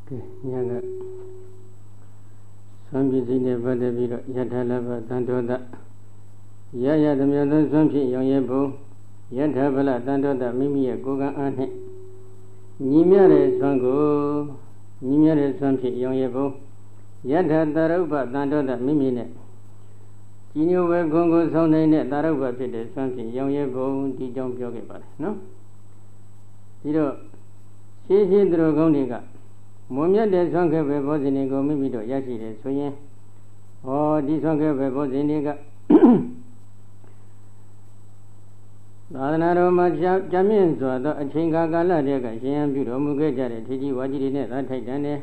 ညာကသွမ်းပစ္စည်းနဲ့ပတ်သက်ပြီးတော့ယထာလဘတန်တောတရရသမျှသောသွမ်းဖြစ်ရောင်ရဲဖို့ယထာဗလတန်တောတမိမိရဲ့ကိုယ်ကံအားနဲ့ညီမြတဲ့သွမ်းကိုညီမြတဲ့သွမ်းဖြစ်ရောင်ရဲဖို့ယထာတရုပ္ပတန်တောတမိမိနဲ့ကြီးညိုပဲခွန်ကိုဆောင်နိုင်တဲ့တရုပ္ပဖြစ်တဲ့သွမ်းဖြစ်ရောင်ရဲဖို့ဒီကြောင့်ပြောခဲ့ပါတယ်နော်ဒီတော့ရှင်းသူတို့ကောင်းတွေကမွန်မြတ်တဲ့ဆွမ်းခဲ့ပဲဘောဇင်တွေကိုမိမိတို့ရရှိတယ်ဆိုရင်ဒီဆွမ်းခဲ့ပဲဘောဇင်တွေကသာသနာတော်မှာကြာမြင့်စွာသောအချိန်ကာလတည်းကရှင်ဟန်ပြုတော်မူခဲ့ကြတဲ့ထေကြီးဝါကြီးတွေနဲ့သာထိုက်တန်တယ်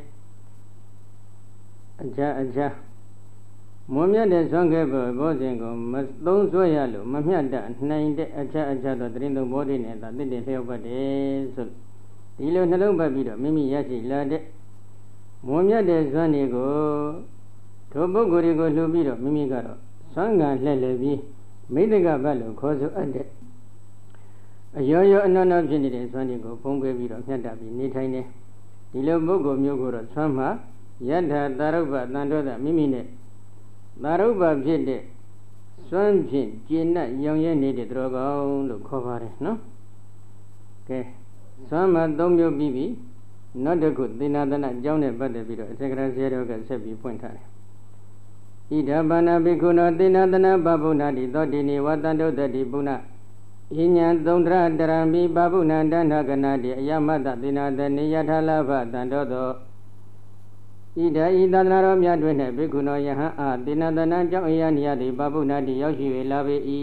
အခြားမွန်မြတ်တဲ့ဆွမ်းခဲ့ပဲဘောဇင်ကိုမသုံးဆွဲရလို့မမျှတနိုင်တဲ့အခြားသောတရင်သုံးဘောတွေနဲ့သာတည်တည်လျောက်ပတ်တယ်ဆိုဒီလိုနှလုံးပတ်ပြီးတော့မိမိရရှိလာတဲ့မွန်မြတ်တဲ့ဇွမ်းတွေကိုထိုပုဂ္ဂိုလ်တွေကိုလှူပြီးတော့မိမိကတော့ဇွမ်းကံလှည့်လည်ပြီးမိတ္တကဘတ်လို့ခေါ်ဆိုအပ်တဲ့အယောအနောဖြစ်နေတဲ့ဇွမ်းတွေကိုဖုံးကွယ်ပြီးတော့မြတ်တာပြီးနေထိုင်တယ်ဒီလိုပုဂ္ဂိုလ်မျိုးကိုတော့ဇွမ်းမှာယထာတာရုပ္ပတန်တောတမိမိနဲ့တာရုပ္ပဖြစ်တဲ့ဇွမ်းဖြင့်ကျင့်တ်ရောင်ရဲနေတဲ့သူတော်ကောင်းလို့ခေါ်ပါတယ်နော်ကဲသွမ်းမှာ၃မျိုးပြီးပြီနောက်တစ်ခုသေနာသနာအကြောင်းနဲ့ပတ်သက်ပြီးတော့အထက်ကရာဆရာတော်ကဆက်ပြီးဖွင့်ထားတယ်ဣဒဘာနာဘိက္ခုနောသေနာသနာပပုဏ္ဏတိသောတိနေဝတန္တုတ္တိပုဏ္ဏဣညာသုံဒရတရံဘိပပုဏ္ဏတန္ထကနာတိအယမတ္တသေနာတနေယထာလဘတန္တောသောဣဒဤသန္တနာတော်မြတ်တွင်၌ဘိက္ခုနောယဟန်အားသေနာသနာကြောင့်အယနိယတိပပုဏ္ဏတိရောက်ရှိ၍လာပေ၏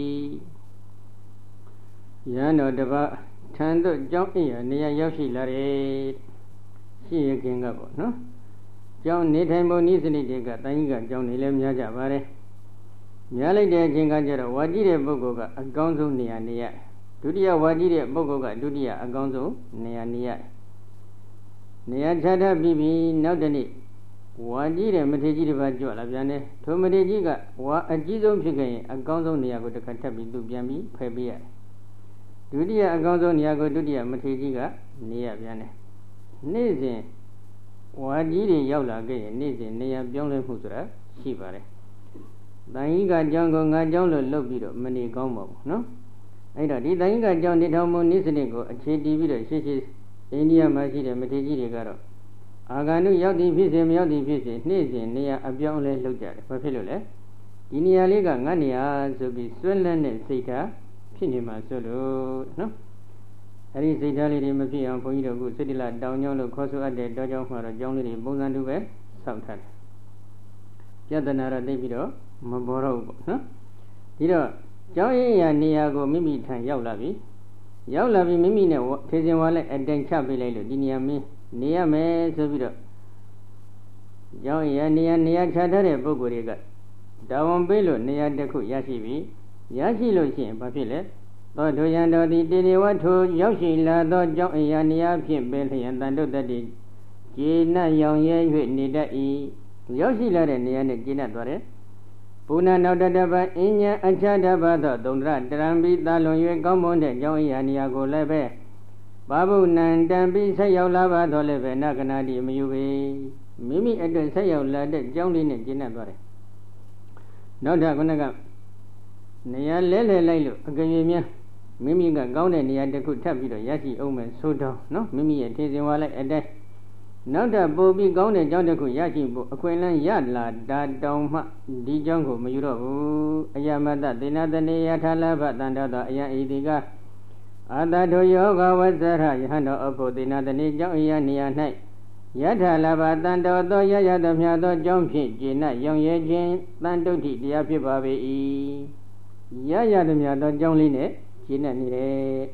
ယဟန်တော်တပါထံသို့ကြောင်းအိယာနေရာရောက်ရှိလာတယ်ရှိရခင်ကပေါ့နော်ကြောင်းနေထိုင်ပုံနည်းစနစ်တွေကတိုင်းကြီးကကြောင်းနေလဲများကြပါတယ်များလိုက်တဲ့အချိန်ကကျတော့ဝါကြည့်တဲ့ပုဂ္ဂိုလ်ကအကောင်းဆုံးနေရာနေရဒုတိယဝါကြည့်တဲ့ပုဂ္ဂိုလ်ကဒုတိယအကောင်းဆုံးနေရာနေရနေရာခြားထားပြီးနောက်တနေ့ဝါကြည့်တဲ့မထေကြီးတစ်ပါးကြွလာပြန်တယ်ထိုမထေကြီးကဝါအကြီးဆုံးဖြစ်ခဲ့ရင်အကောင်းဆုံးနေရာကိုတစ်ခါထပ်ပြီးသူပြန်ပြီးဖယ်ပေးရတယ်ဒုတိယအကောင်းဆုံးနေရာကိုဒုတိယမထေကြီးကနေရပြန်တယ်နေ့စဉ်ဝါကြီးတွေရောက်လာခဲ့ရင်နေ့စဉ်နေရာပြောင်းလဲမှုဆိုတာရှိပါတယ်တန်ကြီးကကြောင်းကိုငါကြောင်းလို့လုပ်ပြီးတော့မနေကောင်းပါဘူးနော်အဲ့တော့ဒီတန်ကြီးကကြောင်းနေထောင်မှုနည်းစနစ်ကိုအခြေတည်ပြီးတော့ရှေ့အိန္ဒိယမှာရှိတဲ့မထေကြီးတွေကတော့အာဂန္တုရောက်သည်ဖြစ်စေမရောက်သည်ဖြစ်စေနေ့စဉ်နေရာအပြောင်းလဲလုပ်ကြတယ်ဘာဖြစ်လို့လဲဒီနေရာလေးကငါနေရာဆိုပြီးစွန့်လက်နဲ့စိတ်ထားဖြစ်နေမှာဆိုလို့နော်အဲ့ဒီစိတ်ဓာတ်လေးတွေမဖြစ်အောင်ဘုန်းကြီးတို့ကစိတ္တလတောင်ကျောင်းလို့ခေါ်ဆိုအပ်တဲ့တောကျောင်းမှာတော့ကျောင်းလေးတွေပုံစံတူပဲစောင့်ထားတယ်ပြဿနာတော့သိပြီးတော့မပေါ်တော့ဘူးပေါ့နော်ဒီတော့ကျောင်းရနေရာကိုမိမိထံရောက်လာပြီမိမိနဲ့ထေစဉ်ဝါလိုက်အတိုင်ချပေးလိုက်လို့ဒီနေရာမင်းနေရမယ်ဆိုပြီးတော့ကျောင်းရနေရာချထားတဲ့ပုဂ္ဂိုလ်တွေကတာဝန်ပေးလို့နေရာတစ်ခုရရှိပြီရရှိလို့ရှိရင်ဘာဖြစ်လဲသောထိုယံတော်သည်တေနေဝထိုရောက်ရှိလာသောကြောင့်အရာနေရာဖြင့်ပင်လျင်တန်တုတ်တတိကျေနပ်ရောင်ရဲ၍နေတတ်၏ရောက်ရှိလာတဲ့နေရာနဲ့ကျေနပ်သွားတယ်ပုဏ္ဏနောက်တတပအင်းညာအခြားတပတ်သောသုံဒရတရံပိသာလွန်၍ကောင်းမွန်တဲ့ကြောင့်အရာနေရာကိုလည်းပဲဘာဗုဏံတံပိဆက်ရောက်လာပါတော့လည်းပဲနဂနာတိမယူပေမိမိအတွက်ဆက်ရောက်လာတဲ့ကြောင့်လေးနဲ့ကျေနပ်သွားတယ်နောက်ထပ်ခုနကနေရာလဲလိုက်လို့အကယ်၍များမိမိကကောင်းတဲ့နေရာတစ်ခုထပ်ပြီးတော့ရရှိအောင်မယ်ဆိုတော့နော်မိမိရဲ့ထေစဉ်ဝါလိုက်အတိုင်းနောက်ထပ်ပို့ပြီးကောင်းတဲ့ကြောင်းတစ်ခုရရှိဖို့အခွင့်အလမ်းရလာတာတောင်မှဒီကြောင်းကိုမယူတော့ဘူးအယမတသေနာတနေယထာလဘတန္တသောအယံဣတိကအတ္တထိုယောဂဝဇ္ဇရယဟံတော်အဖို့သေနာတနေကြောင်းအယနေရာ၌ယထာလဘတန္တောသောရသမျှသောကြောင်းဖြင့်ကျေနပ်ရောင်ရဲခြင်းတန်တုဋ္ဌိတရားဖြစ်ပါပေ၏ရသမျှသောကြောင်းလေးနဲ့ကျေနပ်နေတယ်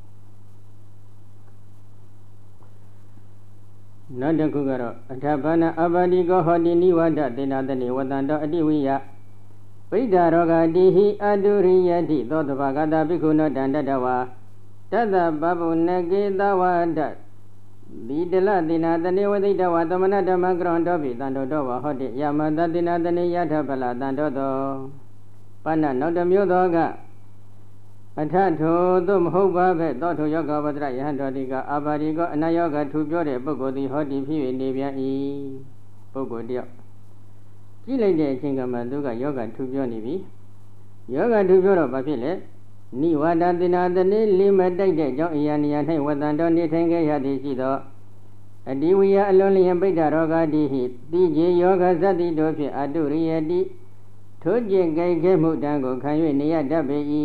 နောက်တစ်ခုကတော့အထဘာနာအဘာတိကောဟောတိနိဝဒသေနာတနေဝတန္တောအတိဝိယပိဋ္ဌာရောဂတိဟိအတုရိယတိသောတဘာဂတာဘိက္ခုနောတန္တတဝါတတပပုနကေသဝဒဒီတလသေနာတနေဝသိတဝါသမဏဓမ္မကရောတောပိတန္တောတောဝဟောတိယမတသေနာတနေယထဖလတန္တောသောပဏ္ဏနောက်တစ်မျိုးသောကအထထောသို့မဟုတ်ပါပဲသောထုယောဂဝတ္တရယဟန်တော်ဒီကအာဘာဒီကောအနာယောဂထူပြောတဲ့ပုဂ္ဂိုလ်သည်ဟောဒီဖြစ်၍နေပြန်၏ပုဂ္ဂိုလ်တယောက်ကြည့်လိုက်တဲ့အချိန်ကမှသူကယောဂထူပြောနေပြီယောဂထူပြောတော့ဘာဖြစ်လဲနိဝါဒတိနာတနေလိမတိုက်တဲ့အကြောင်းအရာနေရာ၌ဝတ္တန်တော်နေထိုင်ခဲ့ရသည်ရှိသောအတိဝိယအလွန်လျင်ပိဋ္ဌရောဂါတိဟိတိကျေယောဂဇတ္တိတို့ဖြင့်အတုရိယတိထိုကျင့်ကြိုက်ခဲ့မှုတံကိုခံ၍နေရတတ်ပေ၏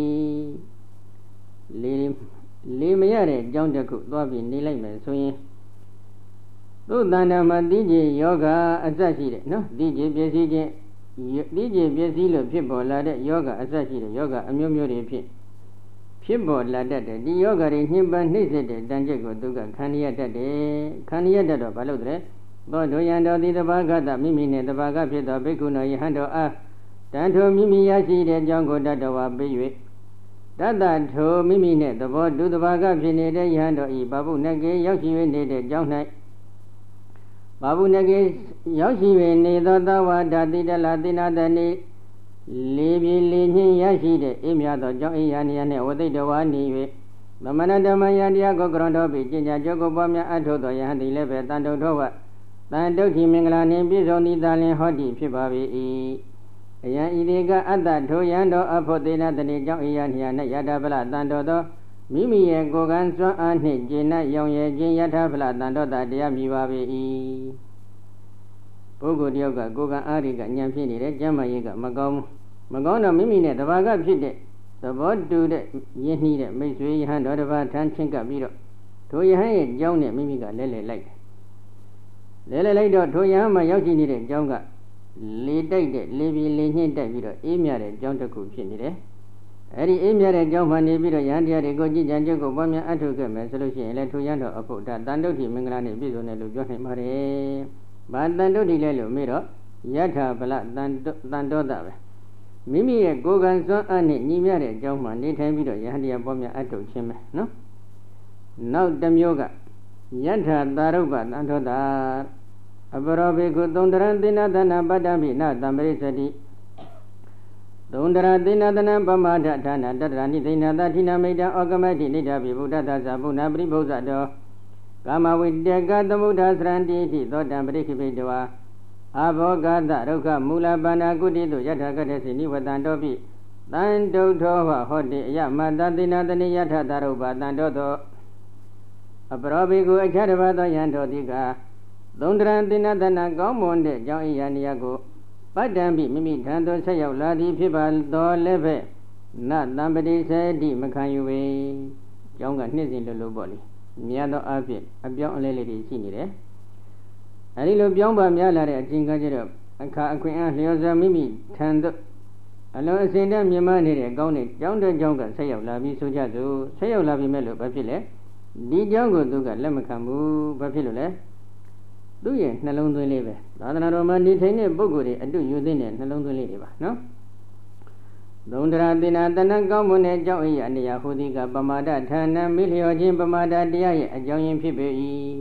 လေမရတဲ့အကြောင်းတစ်ခုသွားပြီးနေလိုက်မယ်ဆိုရင်သူ့တဏ္ဍာမှာတိကျေယောဂအစရှိတယ်နော်တိကျေပစ္စည်းချင်းတိကျေပစ္စည်းလို့ဖြစ်ပေါ်လာတဲ့ယောဂအစရှိတဲ့ယောဂအမျိုးမျိုးတွေဖြစ်ပေါ်လာတတ်တယ်ဒီယောဂတွေညှဉ်းပန်းနှိမ့်ဆက်တဲ့တန်ချက်ကိုသူကခံရတတ်တယ်ခံရတတ်တော့ဘာလို့လဲသောဒုယံတော်ဒီတဘာဂတမိမိနဲ့တဘာဂဖြစ်သောဘိက္ခုနောယဟန်တော်အားတန်ထိုမိမိရရှိတဲ့အကြောင်းကိုတတ္တဝါပေး၍တတ္တထိုမိမိနဲ့သဘောဒုတဘာဂဖြစ်နေတဲ့ယဟန်တော်ဤဘာပုနကေရောက်ရှိ၍နေတဲ့အကြောင်း၌ဘာပုနကေရောက်ရှိ၍နေသောသဝါဒတိတလတိနာတနေလေးပြေလေးညင်းရရှိတဲ့အိမြသောကြောင့်အိယာနေရနှင့်ဝသိတဝါနေ၍သမဏဓမ္မယတရားကိုကရွန်တော်ပြီးကျင့်ကြကြောကိုပွားများအထောသောယဟန်သည်လည်းပဲတန်တုံတော်ဝတန်တုတ်တိမင်္ဂလာနှင့်ပြည့်စုံသည့်သာလင်ဟောတိဖြစ်ပါ၏အယံဤဒီကအတ္တထိုယံတော်အဖို့သေနတနေကြောင့်အိယာနေရနှင့်ယထာပလတန်တော်သောမိမိရဲ့ကိုယ်ကံစွမ်းအားနှင့်ကျင့်နှံ့ရောင်ရဲခြင်းယထာပလတန်တော်သာတရားမြည်ပါ၏ပုဂ္ဂိုလ်တယောက်ကကိုယ်ကံအားတွေကညံဖြစ်နေတယ်ကျမ်းမာရေးကမကောင်းတော့မိမိနဲ့တဘာကဖြစ်တဲ့သဘောတူတဲ့ယဉ်နှီးတဲ့မိတ်ဆွေယဟန်တော်တစ်ပါးထမ်းချင်းကပ်ပြီးတော့ထိုယဟန်ရဲ့ကြောင်းနဲ့မိမိကလဲလိုက်တော့ထိုယဟန်မှာရောက်ရှိနေတဲ့ကြောင်းကလေတိုက်တဲ့လေပြေလေညှင့်တိုက်ပြီးတော့အေးမြတဲ့ကြောင်းတစ်ခုဖြစ်နေတယ်အဲဒီအေးမြတဲ့ကြောင်းမှနေပြီးတော့ယဟန်တရားတွေကိုကြည်ကြံကြုတ်ကိုပွားများအထောက်ခဲ့မယ်ဆိုလို့ရှိရင်လည်းထိုယဟန်တော်အဖို့တန်တုတ်တိမင်္ဂလာနဲ့ပြည့်စုံတယ်လို့ပြောနိုင်ပါတယ်ဘာတန်တုတ်တိလဲလို့မေးတော့ယထာပလတန်တောတာပဲမိမိရဲ့ကိုယ်ကံစွမ်းအားနဲ့ညီမျှတဲ့အကြောင်းမှနေထိုင်ပြီးတော့ယဟန်တရားပွားများအထောက်ခြင်းပဲနော်နောက်တစ်မျိုးကယထာသာရုပ္ပတန်တောတာအပရောဘေကုသုံတရံသေနသနာပတ္တမိနသံပရိသတိသုံတရသေနသနံပမဒဌာနတတရဏိသေနသထိနာမိတံဩကမတိနိဒာပိဗုဒ္ဓသသဗုဏပရိဘုဇ္ဇတောကာမဝိတကသမုဒ္ဒသရံတိတိသောတံပရိခိပိတဝါအဘောဂတဒုက္ခမူလပါဏာကုတိတုယထာကတ္တစေနိဝတံတောပိတန်တုထောဟဟောတိအယမတသေနတနိယထသာရုပ္ပတန်တောသောအပရောဘေကုအခြားတစ်ပါးသောယံတော်တိကသုံးတရံသေနသနာကောင်းမွန်တဲ့အကြောင်းအရာနေရာကိုပတ္တံပိမိမိထံသို့ဆက်ရောက်လာသည်ဖြစ်ပါတော်လည်းပဲနတံပတိစေတိမခံယူပေကျောင်းကနှစ်စဉ်လို့ပေါ့လေမြတ်သောအဖြစ်အပြောင်းအလဲလေးတွေရှိနေတယ်အဲဒီလိုပြောင်းပါများလာတဲ့အချိန်ကကျတော့အခါအခွင့်အားလျော်စွာမိမိထံသို့အလုံးအစင်တည်းမြင်မနေတဲ့ကောင်းတဲ့ကျောင်းတဲ့ကျောင်းကဆက်ရောက်လာပြီးဆိုကြစို့ဆက်ရောက်လာပြီမဲ့လို့ဘာဖြစ်လဲဒီကျောင်းကိုသူကလက်မခံဘူးဘာဖြစ်လို့လဲသူ့ရဲ့နှလုံးသွင်းလေးပဲသာသနာတော်မှာနေထိုင်တဲ့ပုဂ္ဂိုလ်တွေအတုယူသိတဲ့နှလုံးသွင်းလေးတွေပါနော်သုံးတရာတိနာတဏ္ဍကောင်းမွန်တဲ့အကြောင်းအရာနေရာဟူသည်ကပမာဒဌာနမိလျော်ခြင်းပမာဒတရားရဲ့အကြောင်းရင်းဖြစ်ပေ၏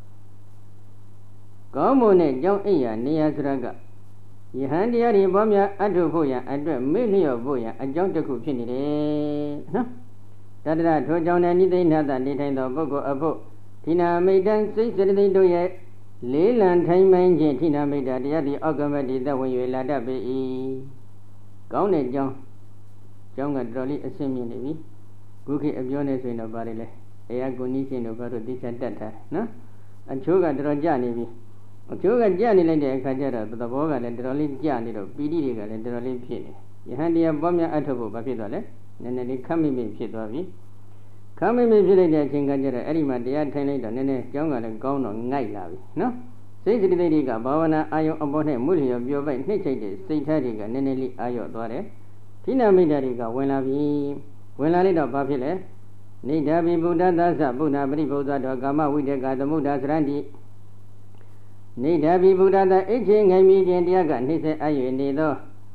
ကောင်းမွန်တဲ့အကြောင်းအရာနေရာဆိုတာကယဟန်တရားတွေပွားများအထုဖို့ရန်အတွက်မိလျော်ဖို့ရန်အကြောင်းတစ်ခုဖြစ်နေတယ်နော်တတရထိုကြောင့်လည်းနိသိဏသနေထိုင်သောပုဂ္ဂိုလ်အဖို့ဌိနာမိတ်တံစိတ်စရတိတို့ရဲ့လေးလံထိုင်မှန်ခြင်းဌိနာမိတ်တာတရားသည်အောက်ကမတိသက်ဝင်၍လာတတ်ပေ၏ကောင်းတဲ့အကြောင်းကတော်တော်လေးအဆင့်မြင့်နေပြီခုခေတ်အပြောနေဆိုရင်တော့ပါတယ်လေတရားကိုနည်းရှင်တို့ဘာလို့သိချတတ်တာနော်အချိုးကတော်တော်ကြနေပြီအချိုးကကြနေလိုက်တဲ့အခါကျတော့သဘောကလည်းတော်တော်လေးကြနေတော့ပီတိတွေကလည်းတော်တော်လေးဖြစ်နေယဟန်တရားပွားများအထောက်ဖို့ဘာဖြစ်သွားလဲနည်းနည်းလေးခမ်းမိမိဖြစ်သွားပြီခမ်းမိမိဖြစ်လိုက်တဲ့အချိန်ကကျတော့အဲ့ဒီမှာတရားထိုင်လိုက်တော့နည်းနည်းကျောင်းကလည်းကောင်းတော့ငိုက်လာပြီနော်စိတ်စိတ္တိတွေကဘာဝနာအာယုံအပေါ်နဲ့မှုလျော်ပြောပိုက်နှိမ့်ချိတ်တဲ့စိတ်ထားတွေကနည်းနည်းလေးအာရော့သွားတယ်ဌိနမိတ်တာတွေကဝင်လာပြီဝင်လာလိုက်တော့ဘာဖြစ်လဲနိဒာပိဗုဒ္ဓသသဗုဏပရိဘုဇ္ဇတောကာမဝိတကသမုဒ္ဒသရဏတိနိဒာပိဗုဒ္ဓသအိချင်းငိုင်မိခြင်းတရားကနှိမ့်ဆက်အပ်၍နေသော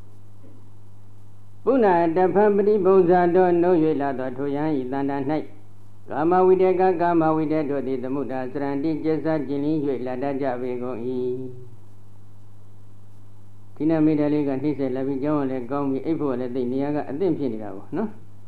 ပုဏ္ဏတဖန်ပရိဘုဇ္ဇတောနှုတ်၍လာသောထိုယံဤတဏ္ဍာ၌ကာမဝိတကကာမဝိတတို့သည်သမုဒ္ဒသရဏတိကျက်စားကျင်လင်း၍လာတတ်ကြပေကုန်၏ဒီနမိတ်လေးကနှိမ့်ဆက်လာပြီးကြောင်းလည်းကောင်းပြီးအိပ်ဖို့လည်းသိနေရာကအသင့်ဖြစ်နေတာပေါ့နော်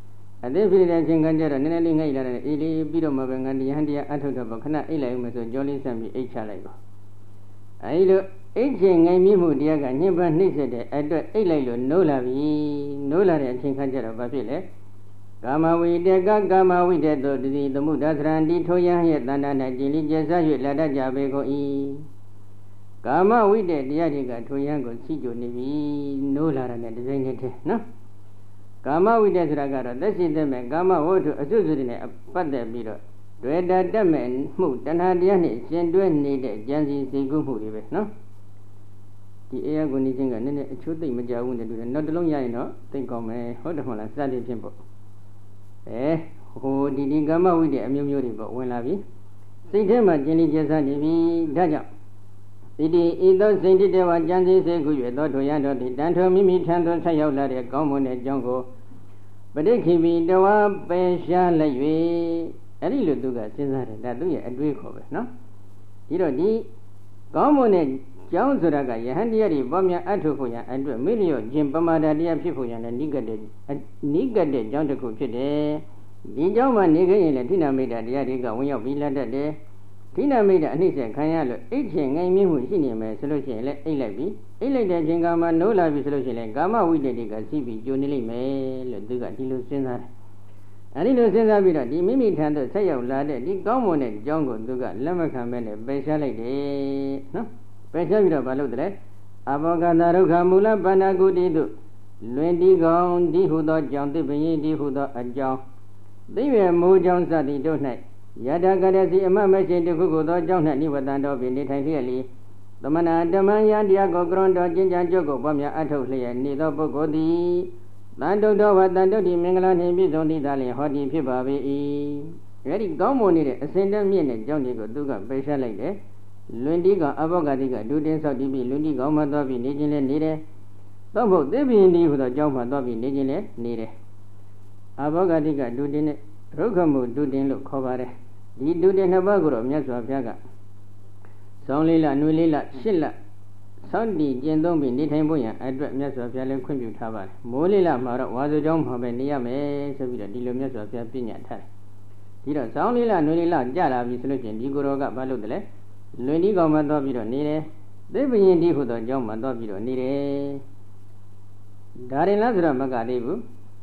အသေးဖြစ်တဲ့အချိန်ကကြတော့နည်းနည်းလေးငိုက်လာတယ်အေးလေးပြီးတော့မှပဲငါတရားတရားအထုတ်တော့ခဏအိတ်လိုက်ဦးမယ်ဆိုကြောလေးဆက်ပြီးအိတ်ချလိုက်ပါအဲဒီလိုအိတ်ချိန်ငိုက်မိမှုတရားကညှဉ်းပန်းနှိမ့်ဆက်တဲ့အတွက်အိတ်လိုက်လို့နိုးလာပြီနိုးလာတဲ့အချိန်ခါကျတော့ဘာဖြစ်လဲကာမဝိတေကကာမဝိတေတောတတိသမုဒ္ဒသရန္တိထိုယံရဲ့တဏ္ဍာ၌ကြည်လိကျဆ၍လာတတ်ကြပေကုန်၏ကာမဝိတေတရားတွေကထိုယံကိုစီကြိုနေပြီနိုးလာတဲ့တစ်စိမ့်နဲ့တည်းနော်ကာမဝိတေဆိုတာကတော့သက်ရှိသက်မဲ့ကာမဝတ္ထုအစွတ်စွတ်တွေနဲ့ပတ်သက်ပြီးတော့တွေ့တာတက်မဲ့မှုတဏှာတရားနဲ့ရှင်တွဲနေတဲ့ဉာဏ်စီစိတ်ကူးမှုတွေပဲနော်ဒီအေယဂုဏီချင်းကနည်းနည်းအချိုးသိမ့်မကြဘူးနဲ့တူတယ်နောက်တစ်လုံးရရင်တော့သိကောင်းမယ်ဟုတ်တယ်မဟုတ်လားစသည်ဖြင့်ပေါ့ဟိုဒီကာမဝိတ္တအမျိုးမျိုးတွေပေါ့ဝင်လာပြီစိတ်ထဲမှာကျင်လီကျဆနေပြီဒါကြောင့်ဒီဤသောစိတ်တေဝကြံစည်စေခု၍သောထိုရတော်သည်တန်ထိုမိမိထံသို့ဆက်ရောက်လာတဲ့ကောင်းမွန်တဲ့အကြောင်းကိုပဋိခိမိတဝါပယ်ရှားလိုက်၍အဲ့ဒီလိုသူကစဉ်းစားတယ်ဒါသူရဲ့အတွေးခေါ်ပဲနော်ဒီတော့ဒီကောင်းမွန်တဲ့ကျောင်းဆိုတာကယဟန်တရားတွေပေါ်များအထုဖို့ရန်အတွက်မိလျော့ခြင်းပမာဒတရားဖြစ်ဖို့ရန်လည်းနိကတဲ့ကျောင်းတစ်ခုဖြစ်တယ်ဒီကျောင်းမှာနေခဲ့ရင်လည်းဌိနမိတ်တရားတွေကဝင်ရောက်ပြီးလက်တတ်တယ်ဌိနမိတ်အနှိမ့်ဆက်ခံရလို့အိတ်ချင်ငိုင်မြင့်မှုရှိနေမယ်ဆိုလို့ရှိရင်လည်းအိတ်လိုက်ပြီးအိတ်လိုက်တဲ့အချိန်ကမှနိုးလာပြီဆိုလို့ရှိရင်လည်းကာမဝိတ္တတွေကစီးပြီးကျိုးနေလိမ့်မယ်လို့သူကဒီလိုစဉ်းစားတယ်အဲဒီလိုစဉ်းစားပြီးတော့ဒီမိမိထံသို့ဆက်ရောက်လာတဲ့ဒီကောင်းမွန်တဲ့ကျောင်းကိုသူကလက်မခံမဲနဲ့ပယ်ရှားလိုက်တယ်နော်ပယ်ရှားပြီးတော့မလုပ်တယ်အဘောဂတဒုက္ခမူလပဏ္ဏကုတိတုလွင်တီကောင်ဒီဟုသောကြောင့်သစ်ပင်ဒီဟုသောအကြောင်းသိရမိုးကြောင့်စသည်တို့၌ယထာကရစီအမမရှိတခုခုသောကြောင့်၌နိဝတ္တံတော်ဖြင့်နေထိုင်လျက်လီသမဏဓမ္မယတရားကိုကရွန်တော်ကျင့်ကြံကြုတ်ကိုပွားများအထုတ်လျက်နေသောပုဂ္ဂိုလ်သည်တန်တုတ်တော်ဝတန်တုတ်ဒီမင်္ဂလာနှင့်ပြည့်စုံသည့်သာလျှင်ဟောဒီဖြစ်ပါပေ၏အဲဒီကောင်းမွန်နေတဲ့အစဉ်တည်းမြင့်တဲ့ကြောင့်ဒီကိုသူကပယ်ရှားလိုက်တယ်လွင်တီကအဘောဂတိကဒုတင်ဆောက်တည်ပြီးလွင်တီကောင်မှသွားပြီးနေခြင်းလည်းနေတယ်သောဘုတ်သေပြင်းဒီဟုသောကြောင့်မှသွားပြီးနေခြင်းလည်းနေတယ်အဘောဂတိကဒုတင်နဲ့ရုက္ခမှုဒုတင်လို့ခေါ်ပါတယ်ဒီဒုတင်နှစ်ပါးကိုတော့မြတ်စွာဘုရားကစောင်းလေးလနှွေလေးလရှစ်လစောင့်တည်ကျင့်သုံးပြီးနေထိုင်ဖို့ရန်အတွက်မြတ်စွာဘုရားလည်းခွင့်ပြုထားပါတယ်မိုးလေးလမှာတော့ဝါဆိုကြောင်းမှာပဲနေရမယ်ဆိုပြီးတော့ဒီလိုမြတ်စွာဘုရားပြညတ်ထားတယ်ဒီတော့စောင်းလေးလနှွေလေးလကြာလာပြီဆိုလို့ချင်းဒီကိုယ်တော်ကဘာလုပ်တယ်လဲလွင်ဒီကောင်မှသွားပြီးတော့နေတယ်သိပ္ပယင်ဒီဟုသောကြောင်းမှသွားပြီးတော့နေတယ်ဒါရင်လားဆိုတော့မကသေးဘူး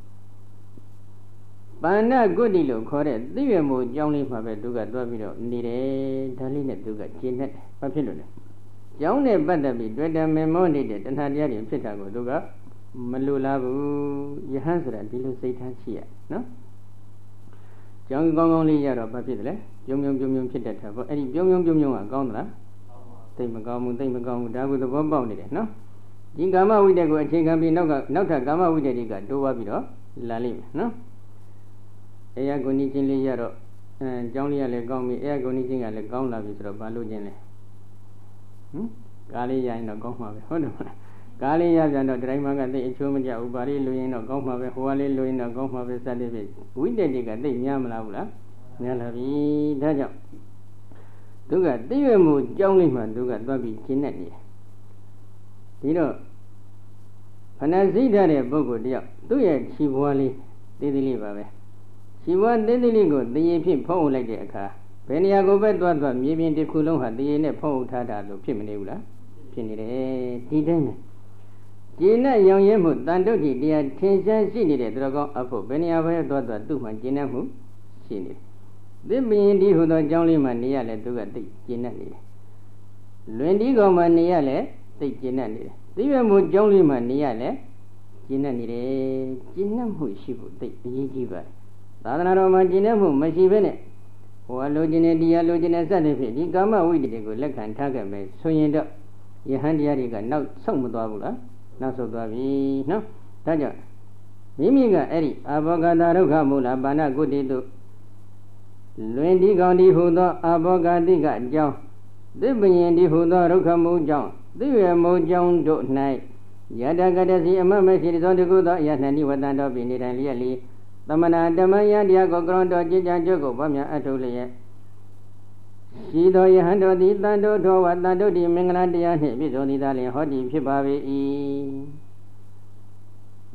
ပန္နကုတ္တိလို့ခေါ်တဲ့သိရမို့ကြောင်းလေးမှာပဲသူကသွားပြီးတော့နေတယ်ဒါလေးနဲ့သူကကျင့်တတ်တယ်ဘာဖြစ်လို့လဲကြောင်းနဲ့ပတ်သက်ပြီးတွေ့တယ်မမောနေတဲ့တဏှာတရားတွေဖြစ်တာကိုသူကမလိုလားဘူးယဟန်ဆိုတာဒီလိုစိတ်ထားရှိရနော်ကြောင်းကောင်းကောင်းလေးရတော့ဘာဖြစ်တယ်လဲပြုံပြုံဖြစ်တတ်တာပေါ့အဲ့ဒီပြုံကကောင်းသလားသိမကောင်းဘူးဒါကိုသဘောပေါက်နေတယ်နော်ဒီကာမဝိတ္တကိုအခြေခံပြီးနောက်ထပ်ကာမဝိတ္တတွေကတိုးသွားပြီးတော့လာလိမ့်မယ်နော်အေယဂုဏီချင်းလေးရတော့ကျောင်းလေးကလည်းကောင်းပြီအေယဂုဏီချင်းကလည်းကောင်းလာပြီဆိုတော့ဘာလို့ခြင်းလဲကားလေးရရင်တော့ကောင်းမှာပဲဟုတ်တယ်မလားကားလေးရပြန်တော့ဒတိုင်းမကသိအချိုးမကျဘူးဘာလေးလိုရင်တော့ကောင်းမှာပဲဟိုကလေးလိုရင်တော့ကောင်းမှာပဲစသည်ဖြင့်ဝိတ္တတွေကသိများမလားဘူးလားများလာပြီဒါကြောင့်သူကသိရမှုကြောင်းလေးမှသူကသွားပြီးရှင်းနေတယ်ဒီတော့ဖဏစိတ်တဲ့ပုဂ္ဂိုလ်တယောက်သူ့ရဲ့ခြေဘွားလေးသေးသေးလေးပါပဲခြေဘွားသေးသေးလေးကိုတရေဖြင့်ဖုံးအုပ်လိုက်တဲ့အခါဘယ်နေရာကိုပဲသွားမြေပြင်တစ်ခုလုံးဟာတရေနဲ့ဖုံးအုပ်ထားတာလို့ဖြစ်မနေဘူးလားဖြစ်နေတယ်ဒီတိုင်းနဲ့ကျင့်နဲ့ရောင်ရဲမှုတန်တုတ်ကြီးတရားထင်ရှားရှိနေတဲ့သူတော်ကောင်းအဖို့ဘယ်နေရာပဲသွားသူ့မှာကျင့်တတ်မှုရှိနေတယ်သစ်ပင်ဒီဟူသောကြောင်းလေးမှာနေရလဲသူကသိကျင့်တတ်နေတယ်လွင်ဒီကောင်မှာနေရလဲသိကျင့်တတ်နေတယ်သိရမှုကြောင်းလေးမှာနေရလဲကျင့်တတ်နေတယ်ကျင့်တတ်မှုရှိဖို့သိအရေးကြီးပါတယ်သာသနာတော်မှာကျင့်တတ်မှုမရှိဘဲနဲ့ဟိုလိုချင်တဲ့တရားလိုချင်တဲ့စသဖြင့်ဒီကာမဝိတ္တတွေကိုလက်ခံထားခဲ့မယ်ဆိုရင်တော့ယဟန်တရားတွေကနောက်ဆုတ်မသွားဘူးလားနောက်ဆုတ်သွားပြီနော်ဒါကြောင့်မိမိကအဲ့ဒီအဘောဂတဒုက္ခမူလပါဏကုတ္တိတုလွင်ဒီကောင်ဒီဟူသောအဘောဂတိကအကြောင်းသစ်ပင်ဒီဟူသောဒုက္ခမူကြောင့်သိရမိုးကြောင့်တို့၌ယတကတစီအမမရှိသောတကုသောအယနှနိဝတ္တတော်ပြီနေတိုင်းလျက်လီသမဏဓမ္မယတရားကိုကရွန်တော်ကျင့်ကြံကြုတ်ကိုဗများအထုတ်လျက်ရှိသောယဟန်တော်သည်တန်တုထောဝတန်တုတိမင်္ဂလာတရားနှင့်ပြည့်စုံသည်သာလျှင်ဟောဒီဖြစ်ပါ၏ဒ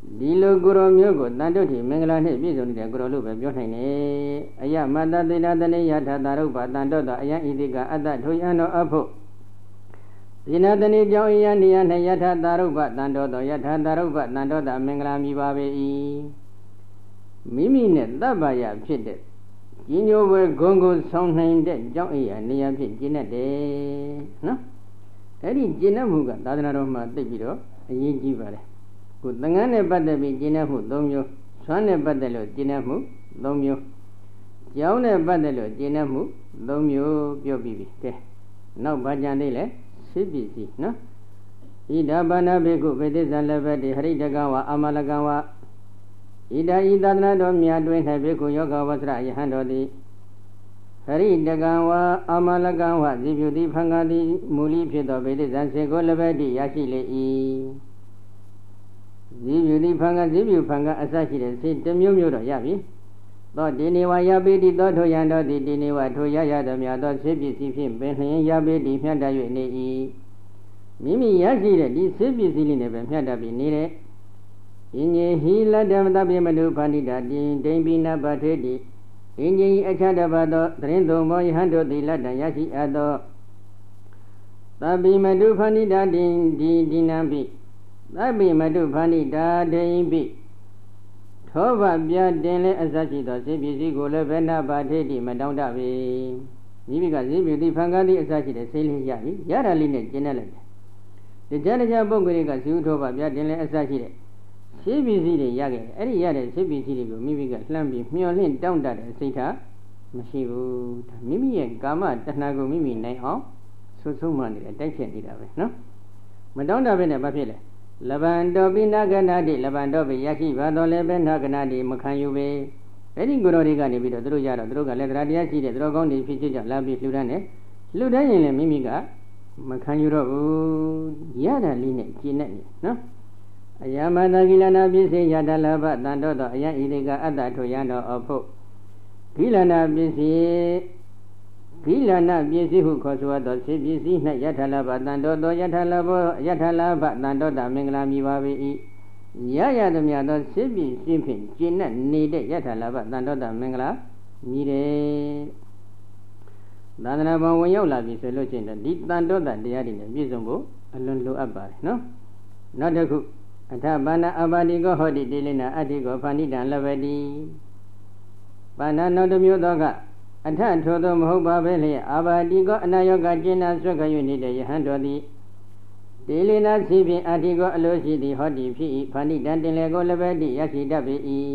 ဒီလိုကိုရောမျိုးကိုတန်တုတ်တိမင်္ဂလာနှင့်ပြည့်စုံနေတဲ့ကိုရောလို့ပဲပြောနိုင်တယ်အယမတသေနတနေယထာတာရုပ္ပတန်တုတ်သောအယံဣတိကအတ္တထိုယံတော်အဖို့သေနတနေကြောင့်ယံနေယ၌ယထာတာရုပ္ပတန်တုတ်သောယထာတာရုပ္ပတန်တုတ်သောမင်္ဂလာမြည်ပါပေ၏မိမိနဲ့တပ္ပယဖြစ်တဲ့ကြီးညိုပွဲဂုံကိုဆောင်နိုင်တဲ့ကြောင့်အရာနေရာဖြစ်ကျင့်တတ်တယ်နော်အဲ့ဒီကျင့်တတ်မှုကသာသနာတော်မှာသိပြီးတော့အရေးကြီးပါတယ်ကိုယ်သင်္ကန်းနဲ့ပတ်သက်ပြီးကျင့်တတ်မှု၃မျိုးဆွမ်းနဲ့ပတ်သက်လို့ကျင့်တတ်မှု၃မျိုးကြောင်းနဲ့ပတ်သက်လို့ကျင့်တတ်မှု၃မျိုးပြောပြီးပြီကဲနောက်ဘာကြံသေးလဲစိပ္ပစ္စည်းနော်ဣဒဘာနာဘေကုဘေသစ္စာလဘတိဟရိတကဝအာမလကဝဣဒာဤသာသနာတော်မြတ်တွင်၌ဘေကုယောဂဝဆရယဟန်တော်သည်ဟရိတကဝအာမလကဝဇိပြုတိဖန်ကားသည်မူလီဖြစ်သောဘေသစ္စာစေကိုလဘတိရရှိလေ၏ဇိပြုတိဖန်ကားဇိပြုဖန်ကားအစရှိတဲ့စေတစ်မျိုးမျိုးတော့ရပြီသောတိနေဝယပိတိသောထိုယံတော်သည်တိနေဝထိုရရသောမြတ်သောစေပစ္စည်းဖြင့်ပင်လျင်ယပိတိမြတ်တ၍နေ၏မိမိရရှိတဲ့ဒီစေပစ္စည်းလေးနဲ့ပဲမြတ်တပြီးနေတဲ့ဣညေဟိလတ္တမတပိမနုဖန္တိတာတင်ဒိမ္ပိနပထေတိဣညေအခြားတစ်ပါးသောသရင်သုံးမောယဟန်တို့သည်လတ္တရရှိအပ်သောသဗ္ဗိမတုဖန္တိတာတင်ဒီနံပိသဗ္ဗိမတုဖန္တိတာဒိမ္ပိသောဘပြတင်လဲအစရှိသောစေပစ္စည်းကိုလည်းဘယ်နာပါထေတိမတောင်းတပေမိမိကစေပစ္စည်းဖန်ကားသည့်အစရှိတဲ့စိတ်လေးရပြီရတာလေးနဲ့ကျင့်တတ်လိုက်တယ်တရားပုဂ္ဂိုလ်တွေကဇီဝသောဘပြတင်လဲအစရှိတဲ့စေပစ္စည်းတွေရခဲ့တယ်အဲ့ဒီရတဲ့စေပစ္စည်းတွေကိုမိမိကလှမ်းပြီးမျှော်လင့်တောင့်တတဲ့စိတ်ထားမရှိဘူးဒါမိမိရဲ့ကာမတဏှာကိုမိမိနိုင်အောင်ဆွဆုံးမှနေတယ်တိုက်ဖြတ်နေတာပဲနော်မတောင့်တပဲနဲ့ဘာဖြစ်လဲလဗန္တောပိနာကနာတိလဗန္တောပိရရှိပါတော်လည်းပဲနာကနာတိမခံယူပဲအဲ့ဒီကိုယ်တော်တွေကနေပြီးတော့သူတို့ရတော့သူတို့ကလည်းတရားတရားရှိတဲ့သူတော်ကောင်းတွေဖြစ်ကြလာပြီးလှူဒန်းတယ်လှူဒန်းရင်လည်းမိမိကမခံယူတော့ဘူးရတာလေးနဲ့ကျင့်နေနော်အယမတကိလနာပစ္စေယတလဘတန်တော်သောအယံဣတိကအတ္တထိုယံတော်အဖို့ကိလနာပစ္စေကိလနာပစ္စည်းဟုခေါ်ဆိုသောစေပစ္စည်း၌ယထလဘတန်တော်သောယထလဘတန်တော်တာမင်္ဂလာမြည်ပါ၏ရရသည်များသောစေပစ္စည်းဖြင့်ကျင့်နေတဲ့ယထလဘတန်တော်တာမင်္ဂလာမြည်တယ်သာသနာ့ဘဝဝင်ရောက်လာပြီဆိုလို့ရှိရင်ဒီတန်တော်တာတရားတွေနဲ့ပြည့်စုံဖို့အလွန်လိုအပ်ပါတယ်နော်နောက်တစ်ခုအထဘာနာအဘာတိကောဟောတိတိလိနာအတ္တိကောဖန္တိတံလဘတိဘာနာနောက်တစ်မျိုးသောကအထထိုသောမဟုတ်ပါပဲလေအာဘာတိကောအနာယောဂကျင့်နာဆွဲကြ၍နေတဲ့ယဟန်တော်သည်တိလိနာစီဖြင့်အတ္တိကောအလိုရှိသည်ဟောတိဖြစ်၏ဖန္တိတံတင်လေကိုလဘတိရရှိတတ်ပေ၏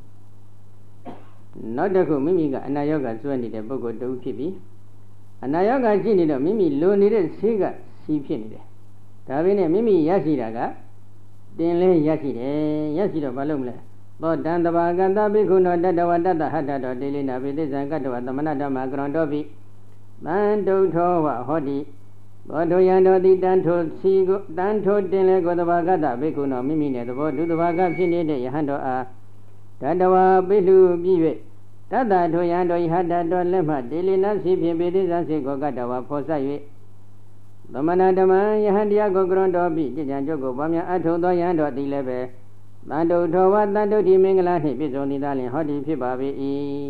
နောက်တစ်ခုမိမိကအနာယောဂဆွဲနေတဲ့ပုဂ္ဂိုလ်တူဖြစ်ပြီးအနာယောဂရှိနေတော့မိမိလိုနေတဲ့ဆေးကစီဖြစ်နေတယ်ဒါပေမဲ့မိမိရရှိတာကတင်လဲရရှိတယ်ရရှိတော့ဘာလုပ်မလဲသောတံတဘာကတဘိက္ခုနောတတဝတတဟတ္တတောတိလိနာပိသိဇံကတ္တဝသမဏဓမ္မကရောတောပိတန်တုထောဝဟောတိသောတောယံတော်တိတန်ထိုစီကိုတန်ထိုတင်လဲကိုတဘာကတဘိက္ခုနောမိမိနဲ့သဘောဒုတဘာကဖြစ်နေတဲ့ယဟန်တော်အားတတဝပိလှပြည့်၍တတ္တထိုယံတော်ဟတ္တတောလက်မှတိလိနာစီဖြင့်ပိသိဇံစေကိုကတ္တဝဖော်ဆက်၍သမဏဓမ္မယဟန်တရားကိုကရွန်တော်ပြီကြည်ကြံကြုတ်ကိုဗာမြအထုံသောယဟန်တော်သည်လည်းပဲတန်တုထောဝတန်တုတိမင်္ဂလာနှင့်ပြည့်စုံနေသားလင်ဟောဒီဖြစ်ပါပေ၏